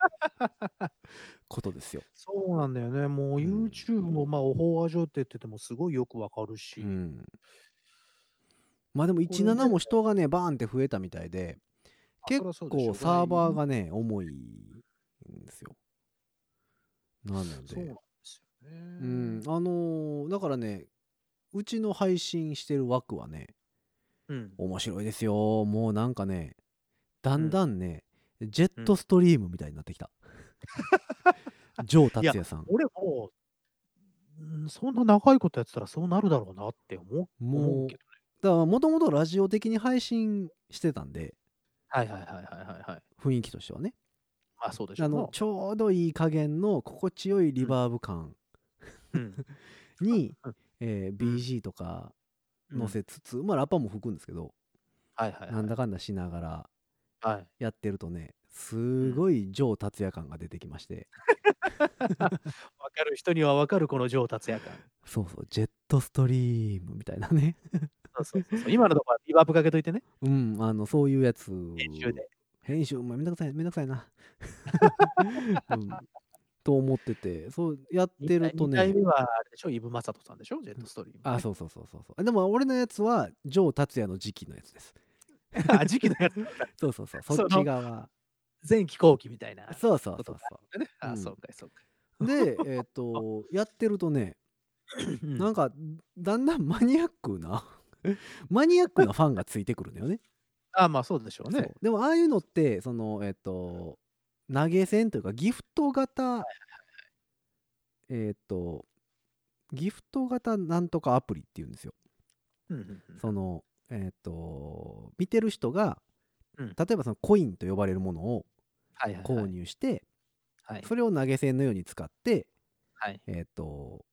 ことですよ。 そうなんだよね。もううん YouTube もまあ、お飽和状態って言っててもすごいよくわかるし。 うんまあでもこれじゅうななねも人がねバーンって増えたみたいで結そりゃそうでしょ構サーバーがね重いんですよ。なのでそうなんですよね。 うんあのーだからねうちの配信してる枠はねうん。 面白いですよ。もうなんかねだんだんね、ジェットストリームみたいになってきた。ジョー達也さん。 俺も、うん、そんな長いことやってたらそうなるだろうなって思う思もううけどね。 だからもともとラジオ的に配信してたんではいはいはいはいはいはい。 雰囲気としてはねまあそうでしょあうな。 のちょうどいい加減の心地よいリバーブ感うん。 に、 うんえー ビージー とかうん載せつつ、まあラッパも吹くんですけど、 はいはいはい。 なんだかんだしながらはい。 やってるとねすごいジョー達也感が出てきまして、 わかる人にはわかるこの上達也感。 そうそうジェットストリームみたいなねそうそうそうそう。今のところはリバーブかけといてね。 うんあのそういうやつ編集で。 編集まあめんどくさいめんどくさいな、うん、と思っててそうやってるとにかいねめはあれでしょ、イブ・マサトさんでしょ、ジェットストリーム、ね。 あそうそうそうそうそうでも俺のやつはジョー達也の時期のやつです。 あ、時期のやつ。 そうそうそうそそのっち側前期後期みたいな。 そうそうそうことがあそるんだね。あ、 うんそうかいそうかうでえっ、とやってるとねい。うんなんかだんだんマニアックなマニアックなファンがついてくるんだよね。 あ、まあそうでしょうそうね。 でもああいうのってそのえっ、と投げ銭というかギフト型えっ、とギフト型なんとかアプリっていうんですよ。 うんうんうんそのえっ、と見てる人が、 うん例えばそのコインと呼ばれるものをはいはいはい。 購入して、 はい。 それを投げ銭のように使ってはい。 えっ、と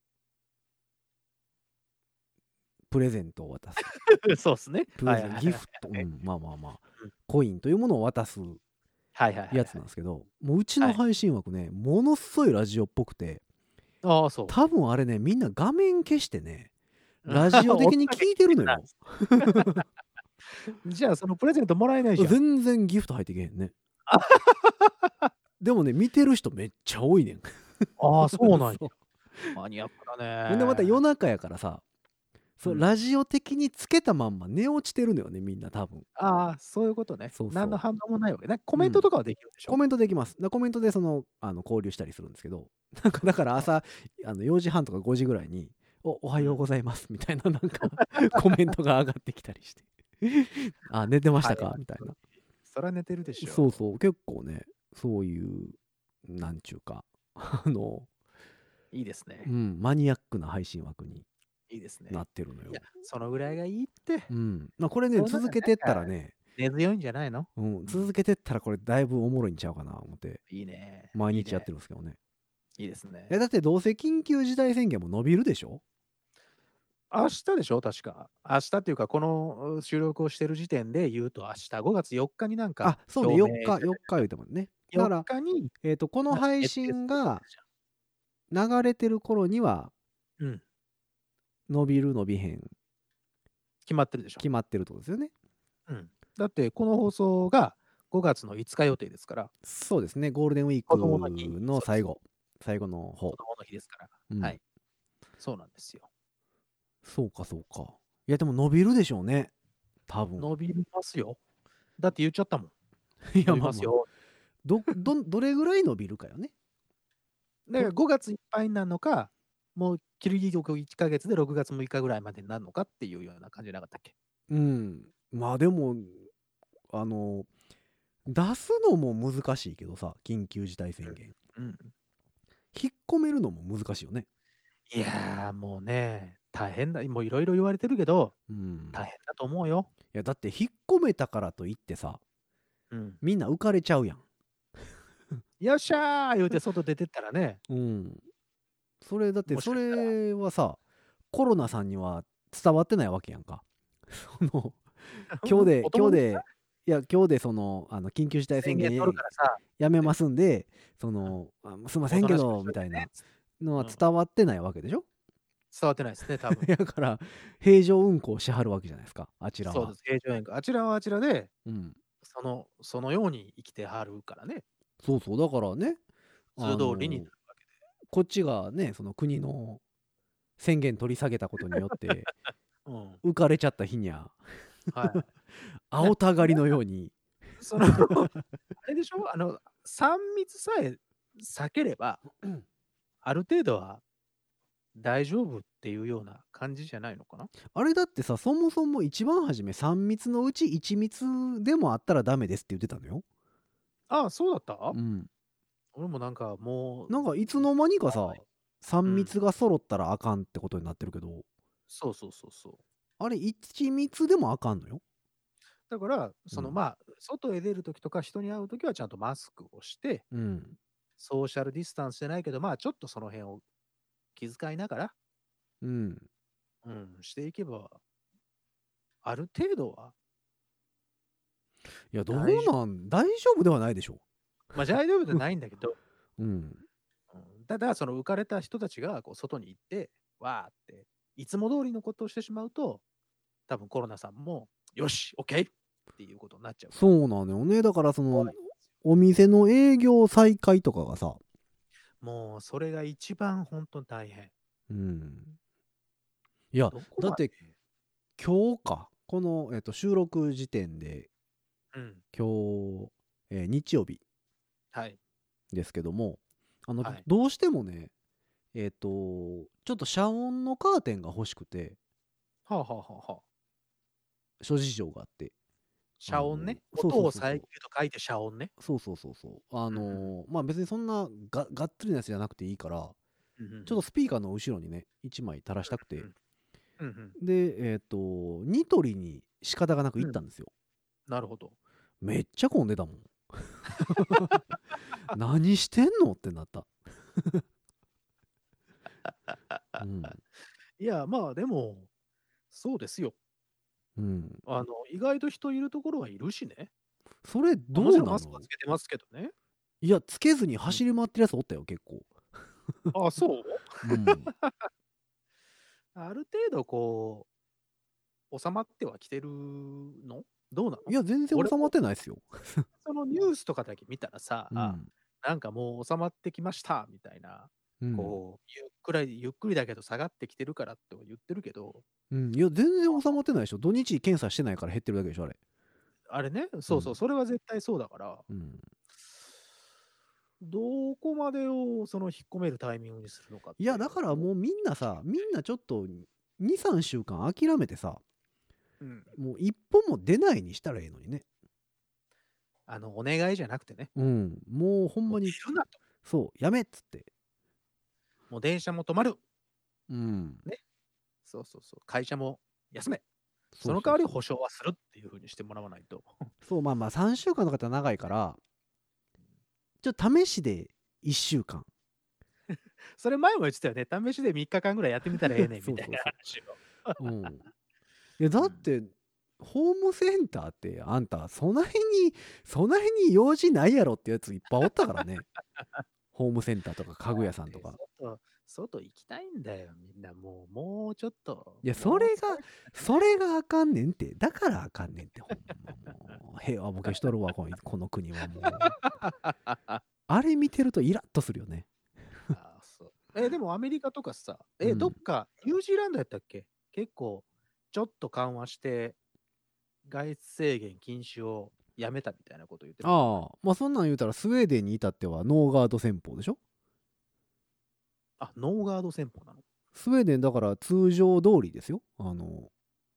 プレゼントを渡すそうですね。 プレゼンはいはいはいギフト、 はいうん、まあまあまあうんコインというものを渡すはいはいはい。 やつなんですけど、もううちの配信枠ね、ものすごいラジオっぽくてああ、そう。 多分あれねみんな画面消してねラジオ的に聞いてるのよ。 じゃあ、そのプレゼントもらえないじゃん。 全然ギフト入ってけへんね。でもね見てる人めっちゃ多いねん。 ああ、そうなんやそ。 マニアックだうね。 ほんでまた夜中やからさそう、 うんラジオ的につけたまんま寝落ちてるのよねみんな多分。 ああ、そういうことね。 そうそう何の反応もないわけね。コメントとかはできるでしょ。 コメントできます。だコメントでそのあの交流したりするんですけど、なんかだから朝あのよじはんとかごじぐらいに「おおはようございます」みたいななんかコメントが上がってきたりして「あ寝てましたか?」みたいな。 そら寝てるでしょ。 そうそう結構ねそういうなんちゅうかあの、 いいですねう。ん、マニアックな配信枠にいいですね。 なってるのよいや。、そのぐらいがいいって。 うん、まあこれねそうなんか続けてったらね、 根強いんじゃないの？ うん、続けてったらこれだいぶおもろいんちゃうかな思っていいね。 毎日やってる。 るんですけどね。 いいですねえ。だってどうせ緊急事態宣言も伸びるでしょ。 明日でしょ確か。明日っていうか、このう収録をしてる時点で言うと明日ごがつよっかになんかあ、そうね、4 表明日、4日言うてもんね。だ 4 から、 日にえっと、このな配決定す信がるって言ってたじ流れてる頃には、 ゃん。うん。 伸びる伸びへん、 決まってるでしょ。 決まってるってことですよね。 うん。だって、この放送がごがつのいつか予定ですから、 そうですね、ゴールデンウィー子供の日、 クのそうです。 最後、最後の方。 子供の日ですから。 うん。 はい。そうなんですよ。 そうか、そうか。いや、でも伸びるでしょうね。多分。 伸びますよ。だって言っちゃったもん。 いや、 伸びまあまあ。 ますよ。 ど、ど、どれぐらい伸びるかよね。 で、ごがついっぱいになるのか、もう切りよくいっかげつでろくがつむいかぐらいまでになるのかっていうような感じじゃなかったっけ。 うん。まあでも、あの、出すのも難しいけどさ、緊急事態宣言。 うん。うん。 引っ込めるのも難しいよね。 いやー、もうね、大変だ。もういろいろ言われてるけど、 うん。 大変だと思うよ。 いや、だって引っ込めたからといってさ、 うん。 みんな浮かれちゃうやん。 よっしゃー言うて外出てったらね、 うん。それだってそもしかしたら、 れはさ、コロナさんには伝わってないわけやんか。その今日でお友達今日でいや今日でそのあの緊急事態宣宣言取る言からさ、 やめますんで、そのあすいませんけおとなしくしといてねどみたいなつってのはうん伝わってないわけでしょ。 伝わってないですね、多分。 だから平常運行しはるわけじゃないですか、あちらは。 そうです、平常円が。あちらはあちらで、 うん。 その、そのように生きてはるからね、 そうそう、だからね、あ通通りになのるわけで。 こっちがね、その国の宣言取り下げたことによってうん。 浮かれちゃった日にははい。 青たがりのようにその、あれでしょあの、さん密さえ避ければ、ある程度は大丈夫っていうような感じじゃないのかな。 あれだってさ、そもそも一番初めさん密のうちいち密でもあったらダメですって言ってたのよ。 ああ、そうだったうん。 俺もなんかもう、 なんかいつの間にかさ、 はいさん密が揃ったらあかんってことになってるけど、 そうそうそうそう。 あれいち密でもあかんのよ。 だから、そのうんまあ、外へ出るときとか人に会うときはちゃんとマスクをして、 うん。 ソーシャルディスタンスじゃないけど、まあちょっとその辺を気遣いながら、 うん。 うん、していけば、ある程度は、 いや、どう大丈なん大丈夫ではないでしょまあ大丈夫じゃないんだけど、 う。うん。 うんただ、その浮かれた人たちがこう外に行って、わーって、いつも通りのことをしてしまうと、多分コロナさんも、よし、OK! っていうことになっちゃうから。 そうなのよね。だからその怖い、 お店の営業再開とかがさ、 もうそれが一番本当に大変。 うん。いや、 どこまでだって今日か、この、えっと収録時点で、 うん。 今日、えー日曜日はい。 ですけども、あの、 はいどうしてもね、えっ、と、ちょっと遮音のカーテンが欲しくて、 はあはあはあはあ。 諸事情があって。 遮音ね。 あのそうそうそうそう音を遮ると書いて遮音ね。 そうそうそうそう。あのうんーまあ別にそんなががっつりなやつじゃなくていいから、 うんうんうんちょっとスピーカーの後ろにね、いちまい垂らしたくて、 うんうんうんで、えっ、と、ニトリに仕方がなく行ったんですよ。 なるほど。 めっちゃ混んでたもん。何してんのってなった。うん。 いや、まあでも、そうですよ。 うん。 あの、意外と人いるところはいるしね。 それまあもちろんどうなのマスクはつけてますけどね。 いや、つけずに走り回ってるやつおったよ、結構。 あ、そううん。 ある程度こう、収まってはきてるのどうなのいや、全然俺収まってないですよ。 そのニュースとかだけ見たらさ、あうん。 なんかもう収まってきましたみたいな、 うん。 こう、ゆっくり、ゆっくりだけど下がってきてるからって言ってるけど、 うん、いや、全然収まってないでしょ。土日検査してないから減ってるだけでしょ、あれ。 あれね、そうそうう、 ん。 それは絶対そうだから、 うん。 どこまでをその引っ込めるタイミングにするのかっていや、 いうだからのもうみんなさ、みんなちょっとに、さんしゅうかん諦めてさ、 うん、 もう一歩も出ないにしたらいいのにね。 あの、お願いじゃなくてね、 うん。もうほんもう出まに、 るなと。 そう、やめっつって。 もう電車も止まる。 うん。 そうそうそう。会社も休め。 そそうの代わりそうそう。 保証はするっていうふうにしてもらわないと。 そう、まあまあさんしゅうかんとかって長いから、ちょっと試しでいっしゅうかん。 それ前も言ってたよね。試しでみっかかんぐらいやってみたらええねんみたいなそうそうそう。 話を。 うん。いや、だって、ホームセンターってあんた、そないに、そないに用事ないやろってやついっぱいおったからね。ホームセンターとか家具屋さんとでか。 外、外行きたいんだよ、みんな。もう、もうちょっと。 いや、そもうれが、 疲れそれがあかんねんって。だからあかんねんって、ほんまもう。平和ボケしとるわ、このこの国はもう。あれ見てるとイラッとするよね。 あ、そう。え、でもアメリカとかさ、え、 うんどっか、ニュージーランドやったっけ？結構、ちょっと緩和して、外出制限禁止をやめたみたいなこと言ってなかった？ ああ、まあそんなん言うたらスウェーデンに至ってはノーガード戦法でしょ。 あ、ノーガード戦法なの？ スウェーデンだから通常通りですよ。あの、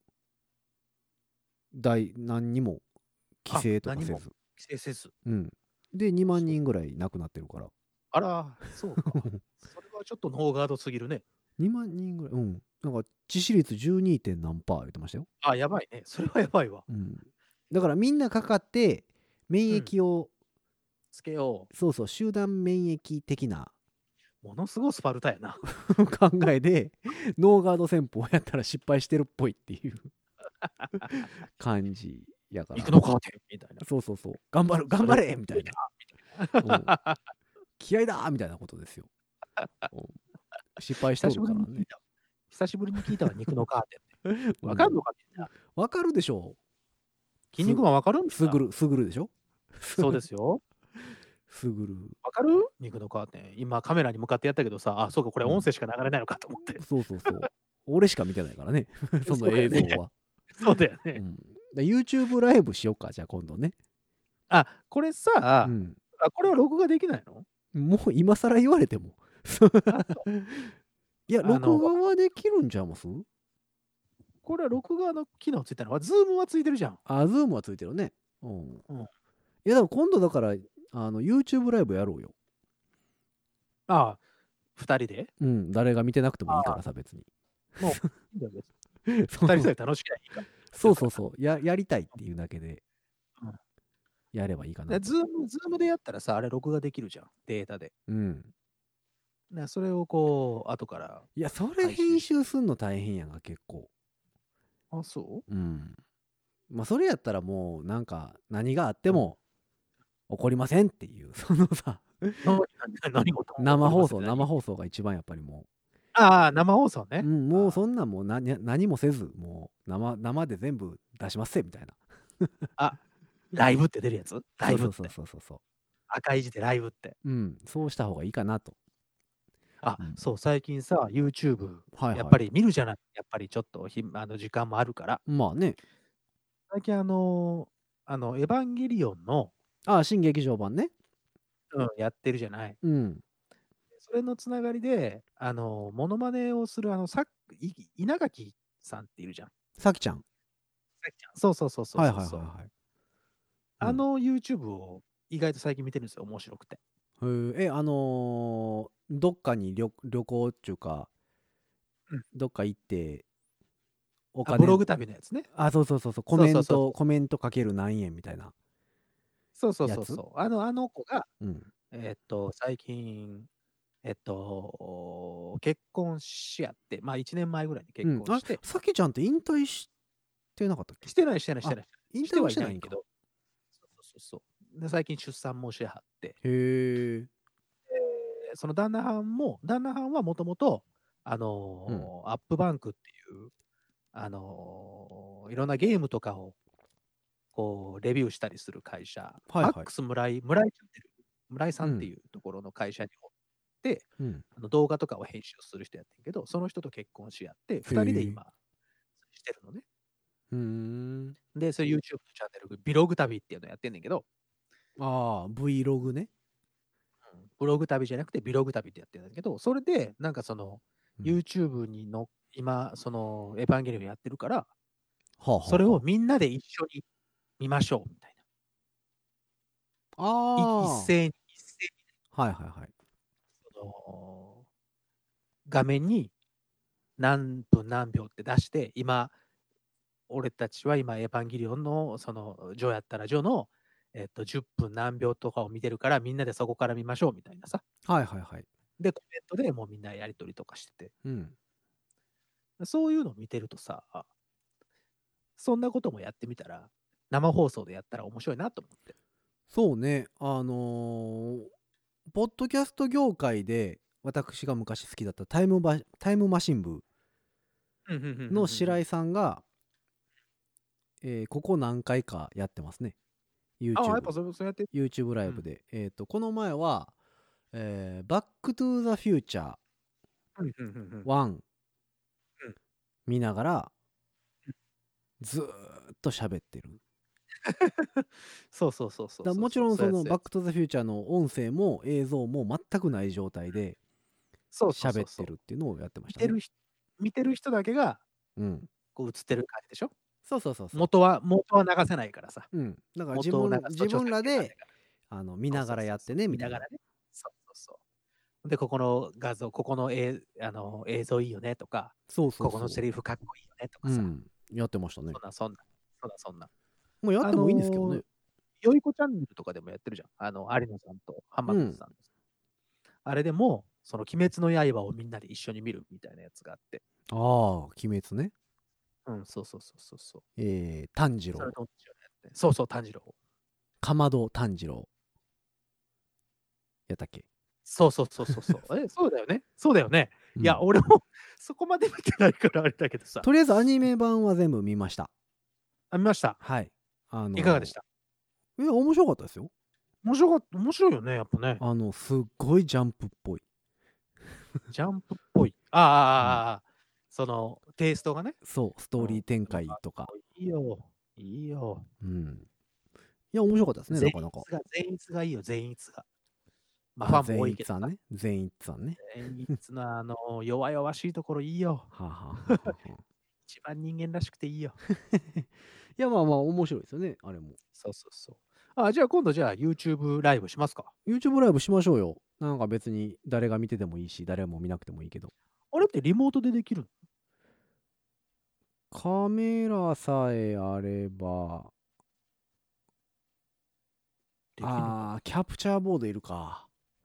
大、何にも規あ、 制とか何もせず。 規制せず。 うん。で、にまん人ぐらい亡くなってるから。 あら、そうか。それはちょっとノーガードすぎるね。 にまん人ぐらい。うん。なんか致死率 じゅうに. 点何パー言ってましたよ。 あ、やばいね。それはやばいわ。 うん。だからみんなかかって免疫を、 つけよそうそう、集団免疫的なう。ものすごいスパルタやな。 考えでノーガード戦法やったら失敗してるっぽいっていう感じやから。 行くのかってみたいな。 そうそうそう。頑張る、頑張れみたいな。うん気合だみたいなことですよ。うん失敗しと久しるからね。 ぶりに聞いた。久しぶりに聞いたわ、肉のカーテンって。 うんわかるのかみんな。 わかるでしょ筋肉マンわかるんう。 ですか？ すぐる、すぐるでしょ。 そうですよ。 すぐる。 わかる？肉のカーテン。今カメラに向かってやったけどさ、あ、そうか、これ音声しか流れないのかと思って。 そうそうそう。俺しか見てないからね。その映像は。 そうだよね。 うん、だ YouTube ライブしようか、じゃあ今度ね。 あ、これさ、 うん、 あ、これは録画できないの？ もう今更言われても。いや、 あの録画はできるんちゃいます？ これは録画の機能ついたのは、ズームはついてるじゃん。 あ、ズームはついてるね。うん。 うんいや、でも今度だから、あの、YouTube ライブやろうよ。 ああ、二人でうん、誰が見てなくてもいいからさ、別に。 もう、いいんだよ別にそう二人さえ楽しきゃいいから。 そうそうそう。や、やりたいっていうだけでうん、 やればいいかなで。ズーム、ズームでやったらさ、あれ録画できるじゃん、データで。 うん。 でそれをこう、後から。 いや、それ編集すんの大変やんが、結構。 あ、そううん。まあ、それやったらもう、なんか、何があっても、起こりませんっていう、そのさ、 な何事生放送、 何生放送が一番やっぱりもああ、生放送ね。 う、うん、もうそんなんもう何何もせず、もう生、生で全部出しますせみたいな。 あ、ライブって出るやつライブって。 そうそうそうそうそ赤い字でライブって。 う。うん、そうした方がいいかなと。 あ、 うんそう、最近さ、YouTube、 はいはいやっぱり見るじゃない。やっぱりちょっとひあの時間もあるから。 まあね。 最近あの、あの、エヴァンゲリオンの、 ああ、新劇場版ね。 うん、やってるじゃない。 うん。 それのつながりで、あの、モノマネをする、あの、さい稲垣さんっているじゃん。 さきちゃん。 さきちゃんそうそうそうそうはいそうそう。 はいはいはい。 あの YouTube を意外と最近見てるんですよ。面白くて。 へえ、え、あのーどっかに旅旅行っていうか、 うんどっか行って、おあ金、 ブログ旅のやつね。 あ、そうそうそうそう、コメンそうそうそうト、コメントかける何円みたいな。 そうそうやつそうそう。あの、あの子が、 うん。 えっと、最近、えっと、結婚しやって、まあいちねんまえぐらいに結うん、あ婚して、 さきちゃんって引退してなかったっけ？ してないしてないしてない。 引しては退はいしてないんか。 ないけど。そうそうそう。で、最近出産もしはって、 へえ。 えーその旦那はんも、旦那はんはもともと、あのーアップバンクっていう、あのーいろんなゲームとかを、こう、レビューしたりする会社、 はいはいマックス村井、村井チャンネル、村井さんっていうところの会社におって、 うん。 あの動画とかを編集する人やってんけど、その人と結婚し合って、ふたりで今、してるのね。 うーん。 で、それ YouTube のチャンネル、ビログ旅っていうのやってんねんけど、 ああ、Vlog ね。 ブログ旅じゃなくてビログ旅ってやってるんだけど、それで、なんかその、 うん YouTube にの、今、その、エヴァンゲリオンやってるから、 はあはあ、 それをみんなで一緒に見ましょう、みたいな。いああ。 一斉に、一斉に、 はいはいはい。 その、画面に何分何秒って出して、今、俺たちは今、エヴァンゲリオンの、その、ジョーやったらジョーの、えっと、じゅっぷん何秒とかを見てるから、みんなでそこから見ましょう、みたいなさ。 はいはいはい。 で、コメントでもうみんなやりとりとかしてて。 うん。 そういうの見てるとさ、そんなこともやってみたら、生放送でやったら面白いなと思って。 そうね、あのーポッドキャスト業界で私が昔好きだったタイムバタイムマシン部うんうんうんうんうんの白井さんが、えーここ何回かやってますね。 ああ、やっ YouTube ぱそうそうやって。 YouTube ライブで。えっと、この前は、えー、バックトゥーザフューチャーうんうんうんうんワンうん見ながらずーっと喋ってる。 そうそうそうそうそう。 だもちろんそのバッククトゥーザフューチャーの音声も映像も全くない状態でそうそうそ喋っうそう。 てるっていうのをやってましたね。 見てる人見てる人だけがうん。 こう映ってる感じでしょ。 そうそうそうそう。 元は元は流せないからさ。 うん。だから自元を流分自すと著分らで作権なんだからあの見ながらやってねみたいな。 見ながらね。そうそうそう。で、ここの画像、ここの映あの映像いいよねとか、 そうそうそう。 ここのセリフかっこいいよねとかさ。 うん。やってましたねそん。なそんな、そんなそんな。 もうやってもいいんですけどね。 よいこチャンネルとかでもやってるじゃん。あの、有野さんと浜田さん、あれでも、その鬼滅の刃をみんなで一緒に見るみたいなやつがあって。 ああ、鬼滅ね。 うん、そうそうそうそうそう。 えー、炭治郎。 それと同じようなやつねそうそう、炭治郎。 かまど炭治郎。やったっけ。 そうそうそうそうそう。え、そうだよね。そうだよね。 うんいや、俺もそこまで見てないからあれだけどさ。 とりあえずアニメ版は全部見ました。 あ、見ました。 はい。あのいかがでした？ いや、面白かったですよ。 面白かった、面白いよね、やっぱね。 あの、すっごいジャンプっぽい。 ジャンプっぽい。ああ、ああ、ああ、その、テイストがね。 そう、ストーリー展開とか。 いいよ、いいよ。 うん。いや、面白かったですね、な全かなか。 員が、全員がいいよ、全員が。まあ、 あファンも多いけど善逸さんね。善逸さんね。 全員のあの、弱々しいところいいよ。 はあ、はあはあはあ、 一番人間らしくていいよ。 いや、まあまあ、面白いですよね、あれも。 そうそうそう。あ、じゃあ今度じゃあ YouTube ライブしますか。 YouTube ライブしましょうよ。なんか別に誰が見ててもいいし、誰も見なくてもいいけど。 あれってリモートでできる？ カメラさえあれば、 できるのかああ、キャプチャーボードいるか。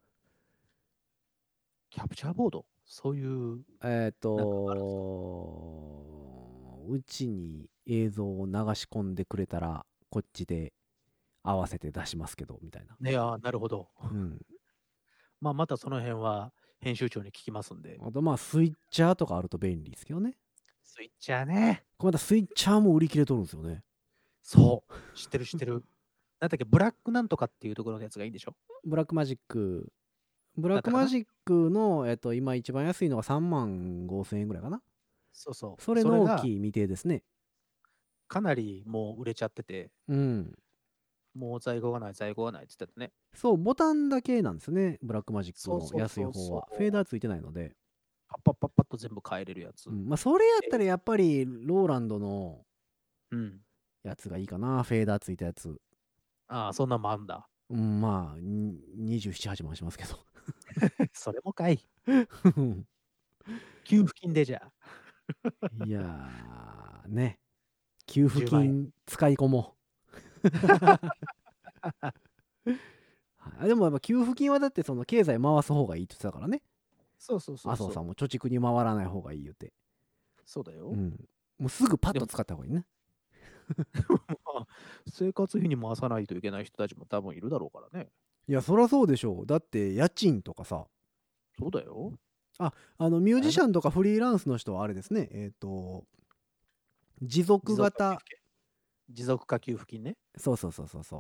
キャプチャーボードそういう。 えっ、ー、 なんかあるんですか？ と、うちに映像を流し込んでくれたら、こっちで合わせて出しますけど、みたいな。 ね、あ、なるほど。 うん。 まあ、またその辺は編集長に聞きますんで。 あと、まあ、スイッチャーとかあると便利ですけどね。 スイッチャーね。 これまたスイッチャーも売り切れとるんですよね。 そう。知ってる知ってる。なんだっけ、ブラックなんとかっていうところのやつがいいんでしょ？ ブラックマジック。ブラックマジックの、えっと、今一番安いのがさんまんごせんえんぐらいかな。 そうそう。 それの大がきい未定ですね。 かなりもう売れちゃってて、 うん。 もう在庫がない、在庫がないって言ってたね。 そう、ボタンだけなんですね。ブラックマジックのそうそうそう安い方そうは。フェーダーついてないので。 パッパッパッパッと全部変えれるやつ。 うん、まあ、それやったらやっぱり、ローランドのうん。 やつがいいかな。フェーダーついたやつ。 ああ、そんなんもあんだ。 うん、まあ、ににじゅうなな、はちまんしますけど。 それもかい。給付金でじゃあ。 いやー、ね。給付金使い込もう。はい、でもやっぱ給付金はだってその経済回す方がいいって言ってたからね。 そうそうそうそう。 麻生さんも貯蓄に回らない方がいい言うて。 そうだよ。 うん。もうすぐパッと使った方がいいね。 生活費に回さないといけない人たちも多分いるだろうからね。 いや、そりゃそうでしょう。だって家賃とかさ。 そうだよ。 あ、あのミュージシャンとかフリーランスの人はあれですね。えっ、と、持続型。 持続化給付金ね。 そうそうそうそうそう。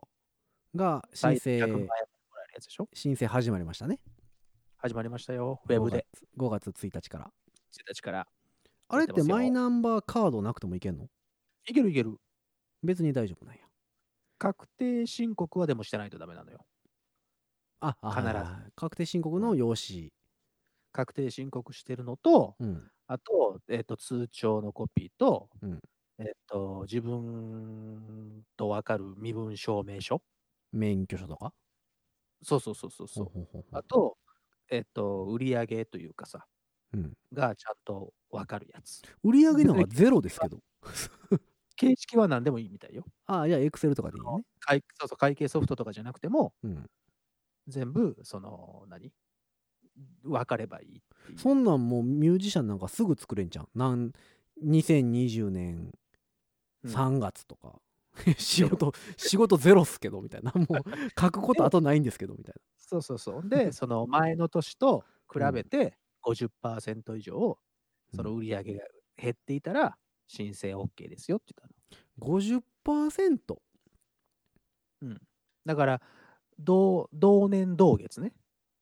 が申請、申請始まりましたね。 始まりましたよ。ウェブで。 ごがつついたちから。 ついたちから。 あれってマイナンバーカードなくてもいけんの？ いけるいける。 別に大丈夫なんや。 確定申告はでもしてないとダメなのよ。 あ、 必ず。 確定申告の用紙。 確定申告してるのと、 うん、 あと、えっ、ー、と、通帳のコピーと、 うん、 えっ、ー、と、自分と分かる身分証明書。 免許証とか？ そうそうそうそうそう。あと、えっ、ー、と、売上というかさ、 うん、 がちゃんと分かるやつ。 売上なんかゼロですけど。 形式は何でもいいみたいよ。 ああ、じゃあエクセルとかでいいよね。 そうそう、会計ソフトとかじゃなくても、 うん、 全部、その、何分かればいいっていう。 そんなんもうミュージシャンなんかすぐ作れんじゃん。なんにせんにじゅうねんうんさんがつとか、仕事仕事ゼロっすけどみたいな、もう書くことあとないんですけどみたいそうそうそう。で、その前の年と比べて ごじゅっパーセント 以上、その売り上げが減っていたら申請 OK ですよって言ったな。ごじゅっパーセント。 の。うん。だから、同同年同月ね。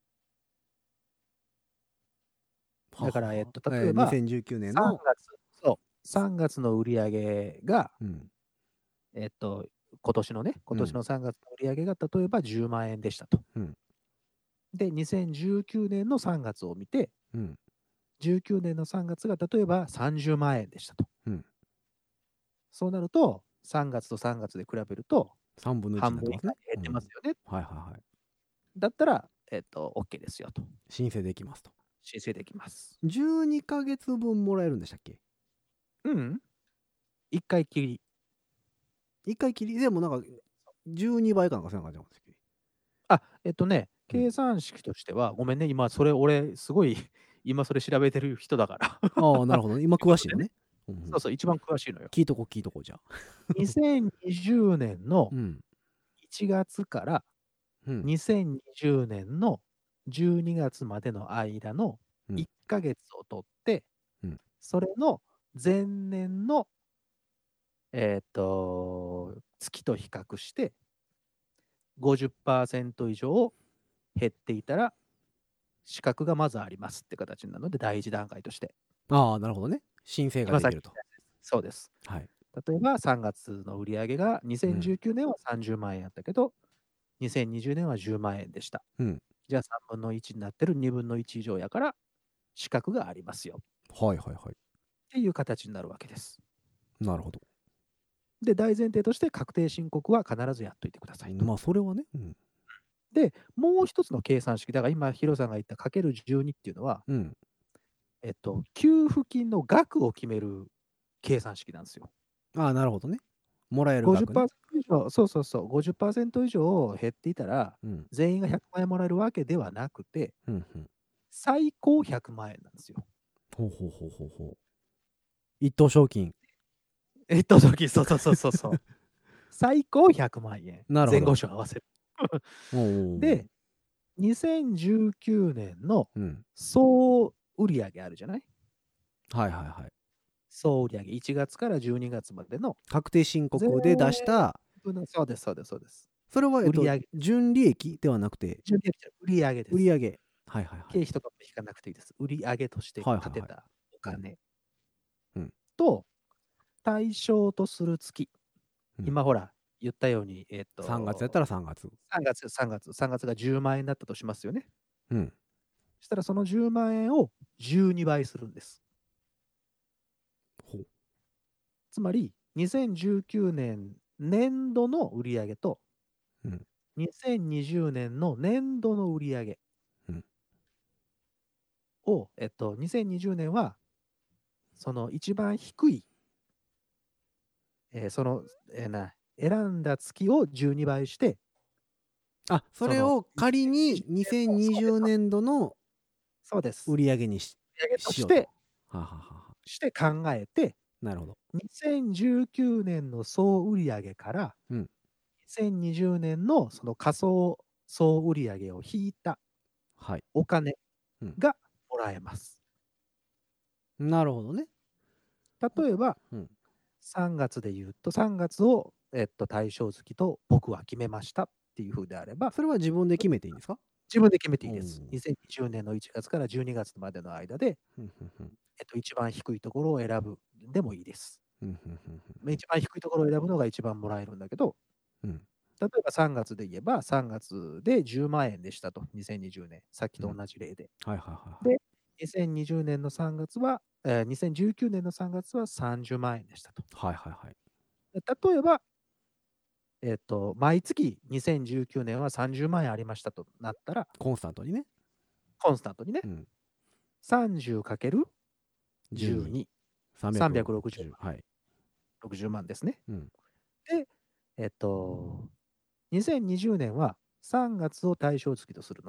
だから、えっと、例えば、 にせんじゅうきゅうねん 3 の、 月、そう、さんがつの売り上げが、 うんえっと、今年のね、今年のさんがつの売り上げが例えばじゅうまん円でしたと。 うんで、にせんじゅうきゅうねんのさんがつを見て、 うんじゅうきゅうねんのさんがつが例えばさんじゅうまん円でしたと。 うんそうなると、さんがつとさんがつで比べると、 さんぶんのいちに半分以なってますね。 下に減ってますよね。 うんはいはいはい。 だったら、えっと、OK ですよと。 申請できますと。 申請できます。 じゅうにかげつぶんもらえるんでしたっけ？ うん。いっかいきり。 いっかいきりでもなんかじゅうにばいかなんかせなあかんじゃん。 あ、えっとね、 うん計算式としては、ごめんね、今それ俺すごい今それ調べてる人だから。 ああ、なるほどね。今詳しいのね。うんうんそうそう、一番詳しいのよ。 聞いとこう聞いとこうじゃあ。 にせんにじゅうねんのうんいちがつからうんにせんにじゅうねんのじゅうにがつまでの間のうんいっかげつを取って、 うんそれの前年の、えっと、月と比較して、ごじゅっパーセント 以上減っていたら、資格がまずありますって形なので、第一段階として。 ああ、なるほどね。申請が今さっきできると。 そうです。 はい。 例えばさんがつの売り上げがにせんじゅうきゅうねんはさんじゅうまん円やったけど、にせんにじゅうねんはじゅうまん円でした。 うん。 じゃあさんぶんのいちになってるにぶんのいち以上やから資格がありますよっはいはいはい。 ていう形になるわけです。 なるほど。 で、大前提として確定申告は必ずやっといてくださいと。 まあそれはね。うん。 で、もう一つの計算式、だから今ヒロさんが言ったかけるじゅうにっていうのは、 うん。 えっと、給付金の額を決める計算式なんですよ。 ああ、なるほどね。もらえる額、ね。 ごじゅっパーセント以上、そうそうそう、ごじゅっパーセント以上減っていたら、 うん。 全員がひゃくまん円もらえるわけではなくて、 うんうん。 最高ひゃくまん円なんですよ。 ほうほうほうほうほう。一等賞金。 えっと、時、そうそうそうそうそう。最高ひゃくまん円。 なるほど前後賞合わせる。 おーで、にせんじゅうきゅうねんのうん。 総売上あるじゃないはいはいはい。 総売上いちがつからじゅうにがつまでの確定申告で出した、 全部のそうです、そうです、そうです。 それは、えっと売上、 純利益ではなくて、 純利益じゃ売上です。 売上。はいはいはい。 経費とかも引かなくていいです。売上としてはいはいはい立てたお金うんと対象とする月。 うん今ほら、言ったように、えっと、 さんがつやったらさんがつ。 さんがつ、さんがつ、さんがつがじゅうまん円だったとしますよね。 うん。 そしたらそのじゅうまん円をじゅうにばいするんです。 ほう。 つまり、にせんじゅうきゅうねん年度の売上と、 うんにせんにじゅうねんの年度の売上うんを、えっと、にせんにじゅうねんは、その一番低い、えーその、えーな、選んだ月をじゅうにばいして、 あ、それを仮ににせんにじゅうねんどのそうです。 売上にし売上としようと。 して、 はあはあはあはあして考えて、 なるほど。 にせんじゅうきゅうねんの総売上から、 うんにせんにじゅうねんのその仮想総売上を引いたはい。 お金うんがもらえます。 なるほどね。 例えば、 うんさんがつで言うと、さんがつを、えっと、対象月と僕は決めましたっていう風であれば、 それは自分で決めていいんですか？ 自分で決めていいですお。ーにせんにじゅうねんのいちがつからじゅうにがつまでの間で、 うんうんうんえっと、一番低いところを選ぶでもいいです。 うんうんうんまあ一番低いところを選ぶのが一番もらえるんだけど、 うん例えばさんがつで言えば、さんがつでじゅうまん円でしたと、にせんにじゅうねん。さっきと同じ例で。 はいはいはいはい。 で、にせんにじゅうねんのさんがつは、えーにせんじゅうきゅうねんのさんがつはさんじゅうまん円でしたと。 はいはいはい。 で例えば、えっと、毎月にせんじゅうきゅうねんはさんじゅうまん円ありましたとなったら、 コンスタントにね。 コンスタントにね、 うん。 さんじゅうかけるじゅうに、さんびゃくろくじゅうはい。 ろくじゅうまんですね。 うん。 で、えっと、にせんにじゅうねんはさんがつを対象月とするので、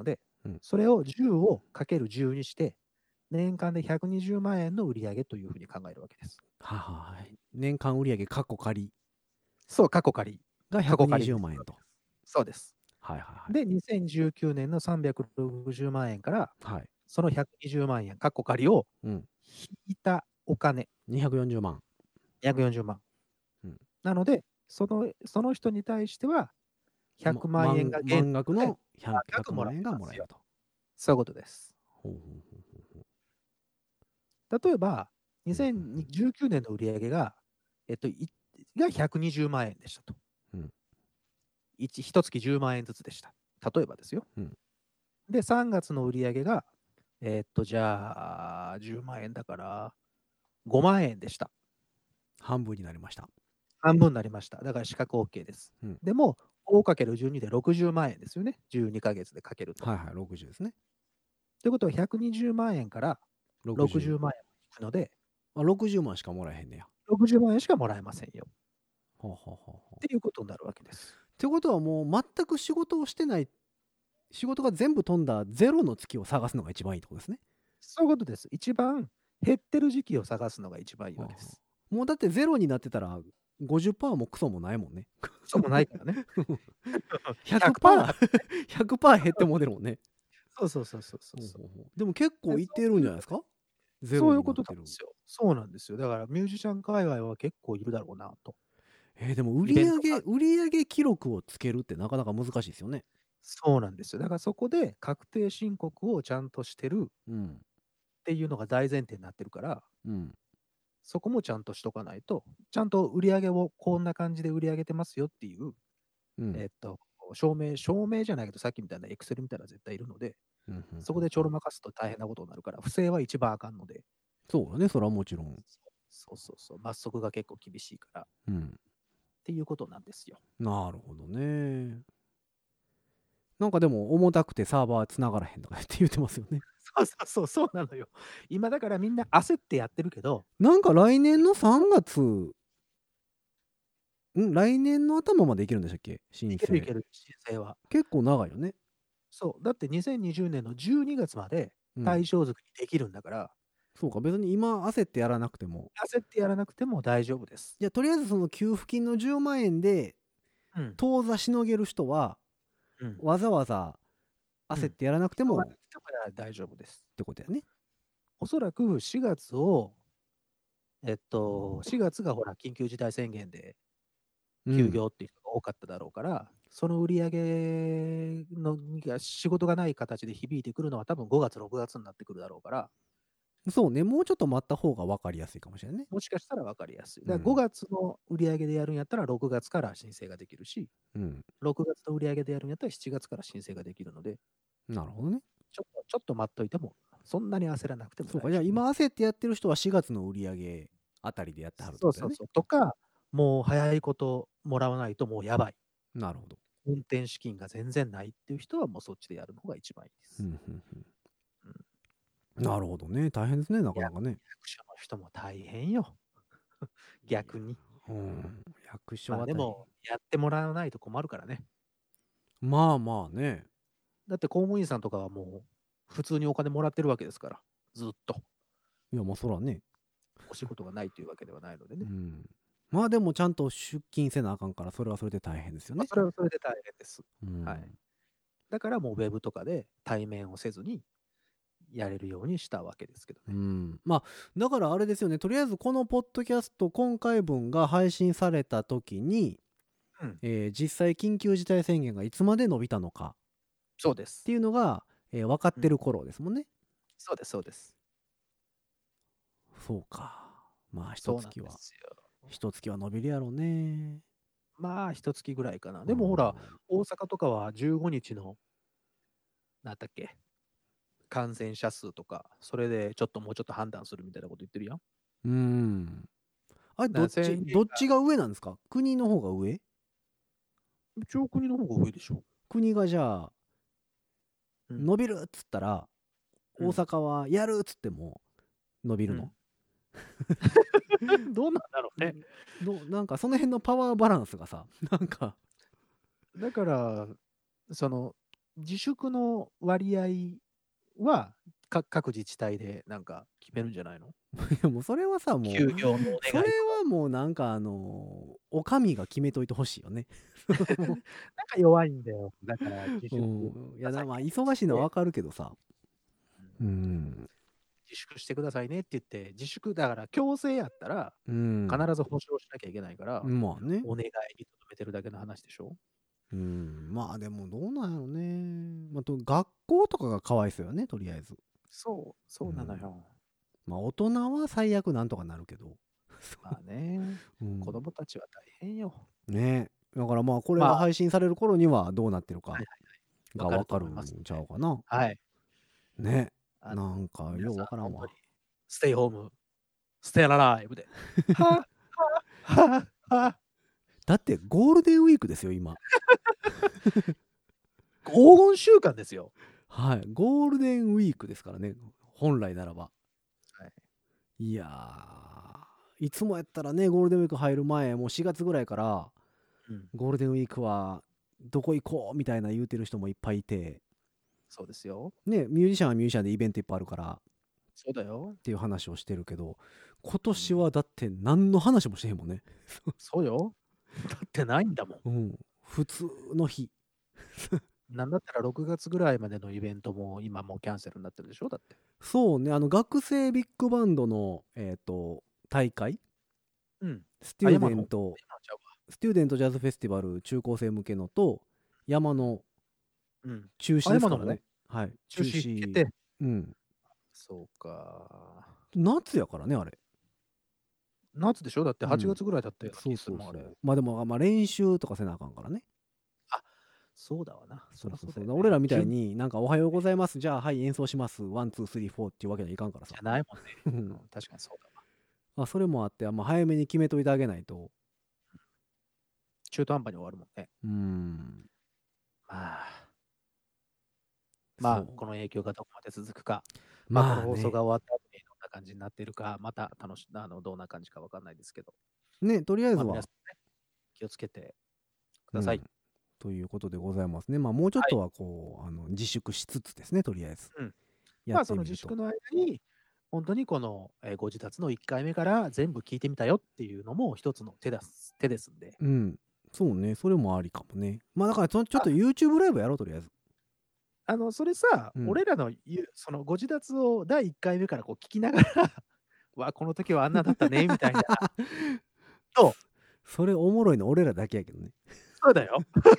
うんそれをじゅうをかけるじゅうにして、年間でひゃくにじゅうまん円の売り上げというふうに考えるわけです。 ははい。年間売上過去仮そう、過去仮。 が過去仮ひゃくにじゅうまん円と。 そうです。 はいはいはい。 で、にせんじゅうきゅうねんのさんびゃくろくじゅうまん円から、 はい。 そのひゃくにじゅうまん円、過去仮をうん。 引いたお金、 にひゃくよんじゅうまん。 ひゃくよんじゅうまん。 うんなので、そのその人に対しては、ひゃくまん円が満額の満額ひゃくまん円がもらえると。 そういうことです。 ほうほうほうほうほう。 例えば、にせんじゅうきゅうねんの売り上げが、えっと、いがひゃくにじゅうまん円でしたと。 うんいち、一月じゅうまん円ずつでした。例えばですよ。 うんで、さんがつの売り上げが、えっと、じゃあ、じゅうまん円だから、ごまん円でした。 半分になりました。 半分になりました。だから資格 OK です。 うんでも、ごかけるじゅうに でろくじゅうまん円ですよね。じゅうにかげつでかけると。 はいはい、ろくじゅうですね。 ということは、ひゃくにじゅうまん円からろくじゅうまん円いくので、 あ、ろくじゅうまんしかもらえへんねや。 ろくじゅうまん円しかもらえませんよ。 ほうほうほうほう。 っていうことになるわけです。 ってことはもう全く仕事をしてない、仕事が全部飛んだゼロの月を探すのが一番いいってことですね。 そういうことです。一番減ってる時期を探すのが一番いいわけです。 もうだってゼロになってたら ごじゅっパーセント もクソもないもんね。 そうもないからね。 ひゃくパーセント、ひゃくパーセント 減っても出るもんね。 そうそうそうそうそうそう。 ほうほうほうでも結構いってるんじゃないですか。ゼそういうロになってることなんですよ。そうなんですよ。だからミュージシャン界隈は結構いるだろうなと。 えーでも売イベント上が売上記録をつけるってなかなか難しいですよね。 そうなんですよ。だからそこで確定申告をちゃんとしてるうんっていうのが大前提になってるから、 うんそこもちゃんとしとかないと、ちゃんと売り上げをこんな感じで売り上げてますよっていう、 うんえっと、証明、証明じゃないけど、さっきみたいなエクセルみたいなの絶対いるので、 うんうん。 そこでちょろまかすと大変なことになるから、不正は一番あかんので、 そうだね、それはもちろん。 そうそうそう、罰則が結構厳しいからっうん。 ていうことなんですよ。 なるほどね。なんかでも重たくてサーバー繋がらへんとかって言ってますよね。 そうそうそう、そうなのよ。今だからみんな焦ってやってるけど、 なんか来年のさんがつ、ん来年の頭までいけるんでしたっけ申いけるい請。 ける、申請は。 結構長いよね。 そう、だってにせんにじゅうねんのじゅうにがつまでうん対象作りできるんだから、 そうか、別に今焦ってやらなくても。 焦ってやらなくても大丈夫です。 いや、とりあえずその給付金のじゅうまん円でうん。 当座しのげる人は、 うん。 わざわざ焦ってやらなくてもっだから大丈夫です。 てことやね。 おそらくしがつを、えっと、しがつがほら、緊急事態宣言でうん休業っていう人が多かっただろうから、その売り上げのが仕事がない形で響いてくるのは多分ごがつ、ろくがつになってくるだろうから、 そうね、もうちょっと待った方が分かりやすいかもしれないね。 もしかしたら分かりやすい。だからうんごがつの売り上げでやるんやったらろくがつから申請ができるし、 うん。 ろくがつの売り上げでやるんやったらしちがつから申請ができるので、 なるほどね。 ちょっとちょっと待っといても、そんなに焦らなくても大丈夫。 そうか、じゃあ今焦ってやってる人はしがつの売り上げあたりでやってはるってことだよね。 そうそうそう。とか、もう早いこともらわないともうやばい。 なるほど。 運転資金が全然ないっていう人はもうそっちでやるのが一番いいです。 うんうんうん、なるほどね。大変ですね、なかなかね。 役所の人も大変よ。逆に。 うん。役所まは大変。 あでも、やってもらわないと困るからね。 まあまあね。 だって公務員さんとかはもう普通にお金もらってるわけですから、ずっと。 いや、もうそらね。 お仕事がないというわけではないのでね。 うん。まあでもちゃんと出勤せなあかんから、それはそれで大変ですよね。 まあそれはそれで大変です。 うん、 はい。だからもうウェブとかで対面をせずにやれるようにしたわけですけどね。 うん、まあだからあれですよね。とりあえずこのポッドキャスト今回分が配信された時に、 うん、 えー実際緊急事態宣言がいつまで伸びたのかそうですって。いうのが、えー分かってる頃ですもんね。 そうです、そうです。 そうか。まあそうなん一月はですよ。 一月は伸びるやろうね。 まあ、一月ぐらいかな。でもほら、大阪とかはじゅうごにちの、なんだっけ、感染者数とか、それでちょっともうちょっと判断するみたいなこと言ってるやん。 うん。うんあれどっちな宣言がどっちが上なんですか？国の方が上？ 一応国の方が上でしょ。 国がじゃあ、 うん伸びるっつったら、 うん大阪はやるっつっても伸びるの？ どうなんだろうね。 どなんかその辺のパワーバランスがさ、なんか、 だから、その、 自粛の割合はか各自治体でなんか決めるんじゃないの？ いやもうそれはさ、もう、 休業のお願いそれとか。 はもうなんかあの、お上が決めといてほしいよね。もなんか弱いんだよ。だから自う、 粛うん。いや、 くださだまあ、 いねって忙しいのは言って、 わかるけどさ。 ううんん。 自粛してくださいねって言って、自粛だから強制やったらうん。 必ず保証しなきゃいけないから、 まあね。 お願いにとどめてるだけの話でしょ？ うん。まあでもどうなんやろね。まあ、と学校とかがかわいそうよね、とりあえず。 そう、そうなのよ。 まあ大人は最悪なんとかなるけど。 まあね、 うん子供たちは大変よ。 ねえ。だからまあこれまあ、 が配信される頃にはどうなってるかはいはいがわかるわかるんと思いますんで。 ちゃうかな。 はい。 ね。 あの、 なんか皆さんようわからんわ本当に。ステイホーム、ステイアライブで。はあ、はあ、はあ。 だってゴールデンウィークですよ、今。 黄金週間ですよ。 はい。ゴールデンウィークですからね。本来ならば。 はい。 いやー、いつもやったらね、ゴールデンウィーク入る前、もうしがつぐらいから、 うん、 ゴールデンウィークはどこ行こうみたいな言うてる人もいっぱいいて、 そうですよ。 ね、ミュージシャンはミュージシャンでイベントいっぱいあるからそうだよ。 っていう話をしてるけど、今年はだって何の話もしてへんもんね。 そうよ。だってないんだもん。 うん。普通の日。 なんだったらろくがつぐらいまでのイベントも今もうキャンセルになってるでしょ？だって。 そうね、あの学生ビッグバンドの、えーと、大会、 うん。 ステューデ山のント、 山のちゃうわ。 ステューデントジャズフェスティバル中高生向けのと、山のうん。 中止あ、山のもですからね。はい。 中止決定。 うん。 そうか。 夏やからね、あれ。 夏でしょ？だってうんはちがつぐらいだったようなそうそう気するもん、あれ。 そう。まあでも、まあ練習とかせなあかんからね。 あ、そうだわな。 そそうそう。 そうらそうだよね。 俺らみたい準になんかおはようございます。じゃあはい演奏します。ワン、ツー、スリー、フォーっていうわけにはいかんからさじゃ。ないもんね。 ううんん、確かにそうだわ。 まあそれもあって、まあ、早めに決めといてあげないと。 中途半端に終わるもんね。 うーん。 まあ、まあ、 そうこの影響がどこまで続くか。まあ、こまあの放送ね。 が終わった後にどんな感じになっているか、また楽しあのどんな感じかわかんないですけど、 ね、とりあえまあ、 ずは皆さんね、気をつけてください。 うんということでございますね。まあもうちょっはい。 とはこう、あの自粛しつつですね、とりあえず。 うん。 やまあ、そってみると。 の自粛の間に、本当にこの、えーご自立のいっかいめから全部聞いてみたよっていうのも一つの手です手ですんで。 うん。そうね、それもありかもね。まあだからちょちょっあ、 と YouTube ライブやろう、とりあえず。 あの、それさ、 うん。 俺らの言うそのご自立をだいいっかいめからこう聞きながら、わ、この時はあんなだったね、みたいな。そう。 それおもろいの俺らだけやけどね。 そうだよ。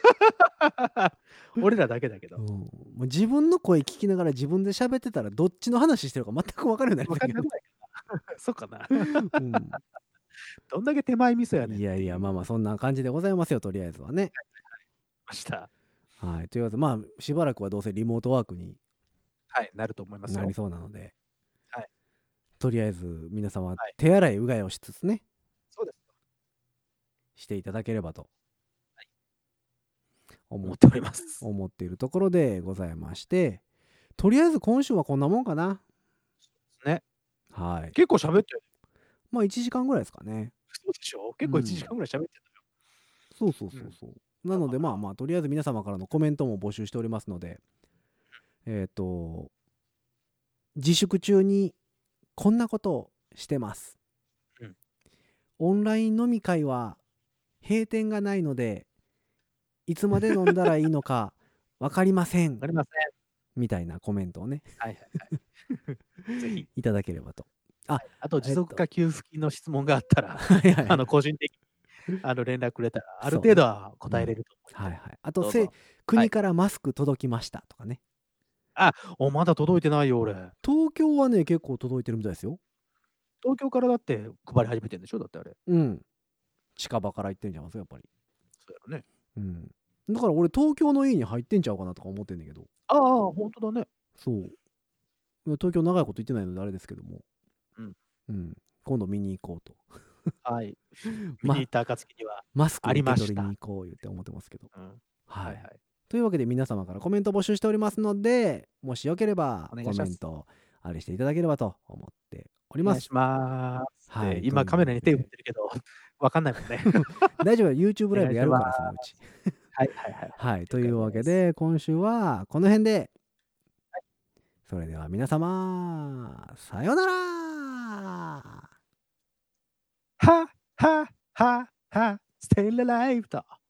俺らだけだけど。 うん。もう自分の声聞きながら自分で喋ってたらどっちの話してるか全く分かるようになりわたけどね。 かんなくないかな。そうかな。 うん。 どんだけ手前味噌やねんいやいや、 っていう。 まあまあそんな感じでございますよ、とりあえずはね。 ました。 はい。というわけで、まあしばらくはどうせリモートワークにはい、なると思いますなりよ。 そうなので、 はい。 とりあえず皆様はい。 手洗いうがいをしつつね、 そうです。 していただければとはい。 思っ思っております。 思っているところでございまして、とりあえず今週はこんなもんかな。 ね。 はい。 結構喋ってる。 まあいちじかんぐらいですかね。 そうでしょ？ う結構いちじん。 かんぐらい喋ってそうそうたよ。 そうう。そう。なのでまあまあとりあえず皆様からのコメントも募集しておりますので、えっと、自粛中にこんなことをしてます。 うん。 オンライン飲み会は閉店がないので、いつまで飲んだらいいのかわかりません。 わかりません。 みたいなコメントをね、 はいはいはい。ぜひ。 いただければと。あ、 はい。あと持えっと、 続化給付金の質問があったら、 はいはいはい。 あの個人的にあの連絡くれたら、あるそうね。 程度はうん。 答えれると思うんで、 はいはい。あとせ、 どうぞ。は国い。 からマスク届きましたとかね。 あ、お、まだ届いてないよ、俺。 東京はね、結構届いてるみたいですよ。 東京からだって配り始めてんでしょ？だってあれ。 うん。近場から行ってんじゃんすよ、やっぱり。 そうやろね。 うん。だから俺東京の家に入ってんちゃうかなとか思ってんだけど。 ああ、ほんとだね。 そう。いや東京長いこと行ってないのであれですけども。 うん。 うん。今度見に行こうと。 はい。見にま、 行った暁にはマスクあり受け取りました。 に行こう言って思ってますけど。 うん。 ははいい。はい。 というわけで皆様からコメント募集しておりますので、もしよければコお願いします。 メントあれしていただければと思っておりお願いします。 ます。 はい。 で、 と今いうわけカメラに手振っで。 てるけど、わかんないもんね。 大丈夫、YouTube おライブやるから、 願いしまそのうち。 す。 はいはいはい。 はい、というわけ了解です。 で、今週はこの辺で。それでは皆様、さようなら。 はははは、Still alive と。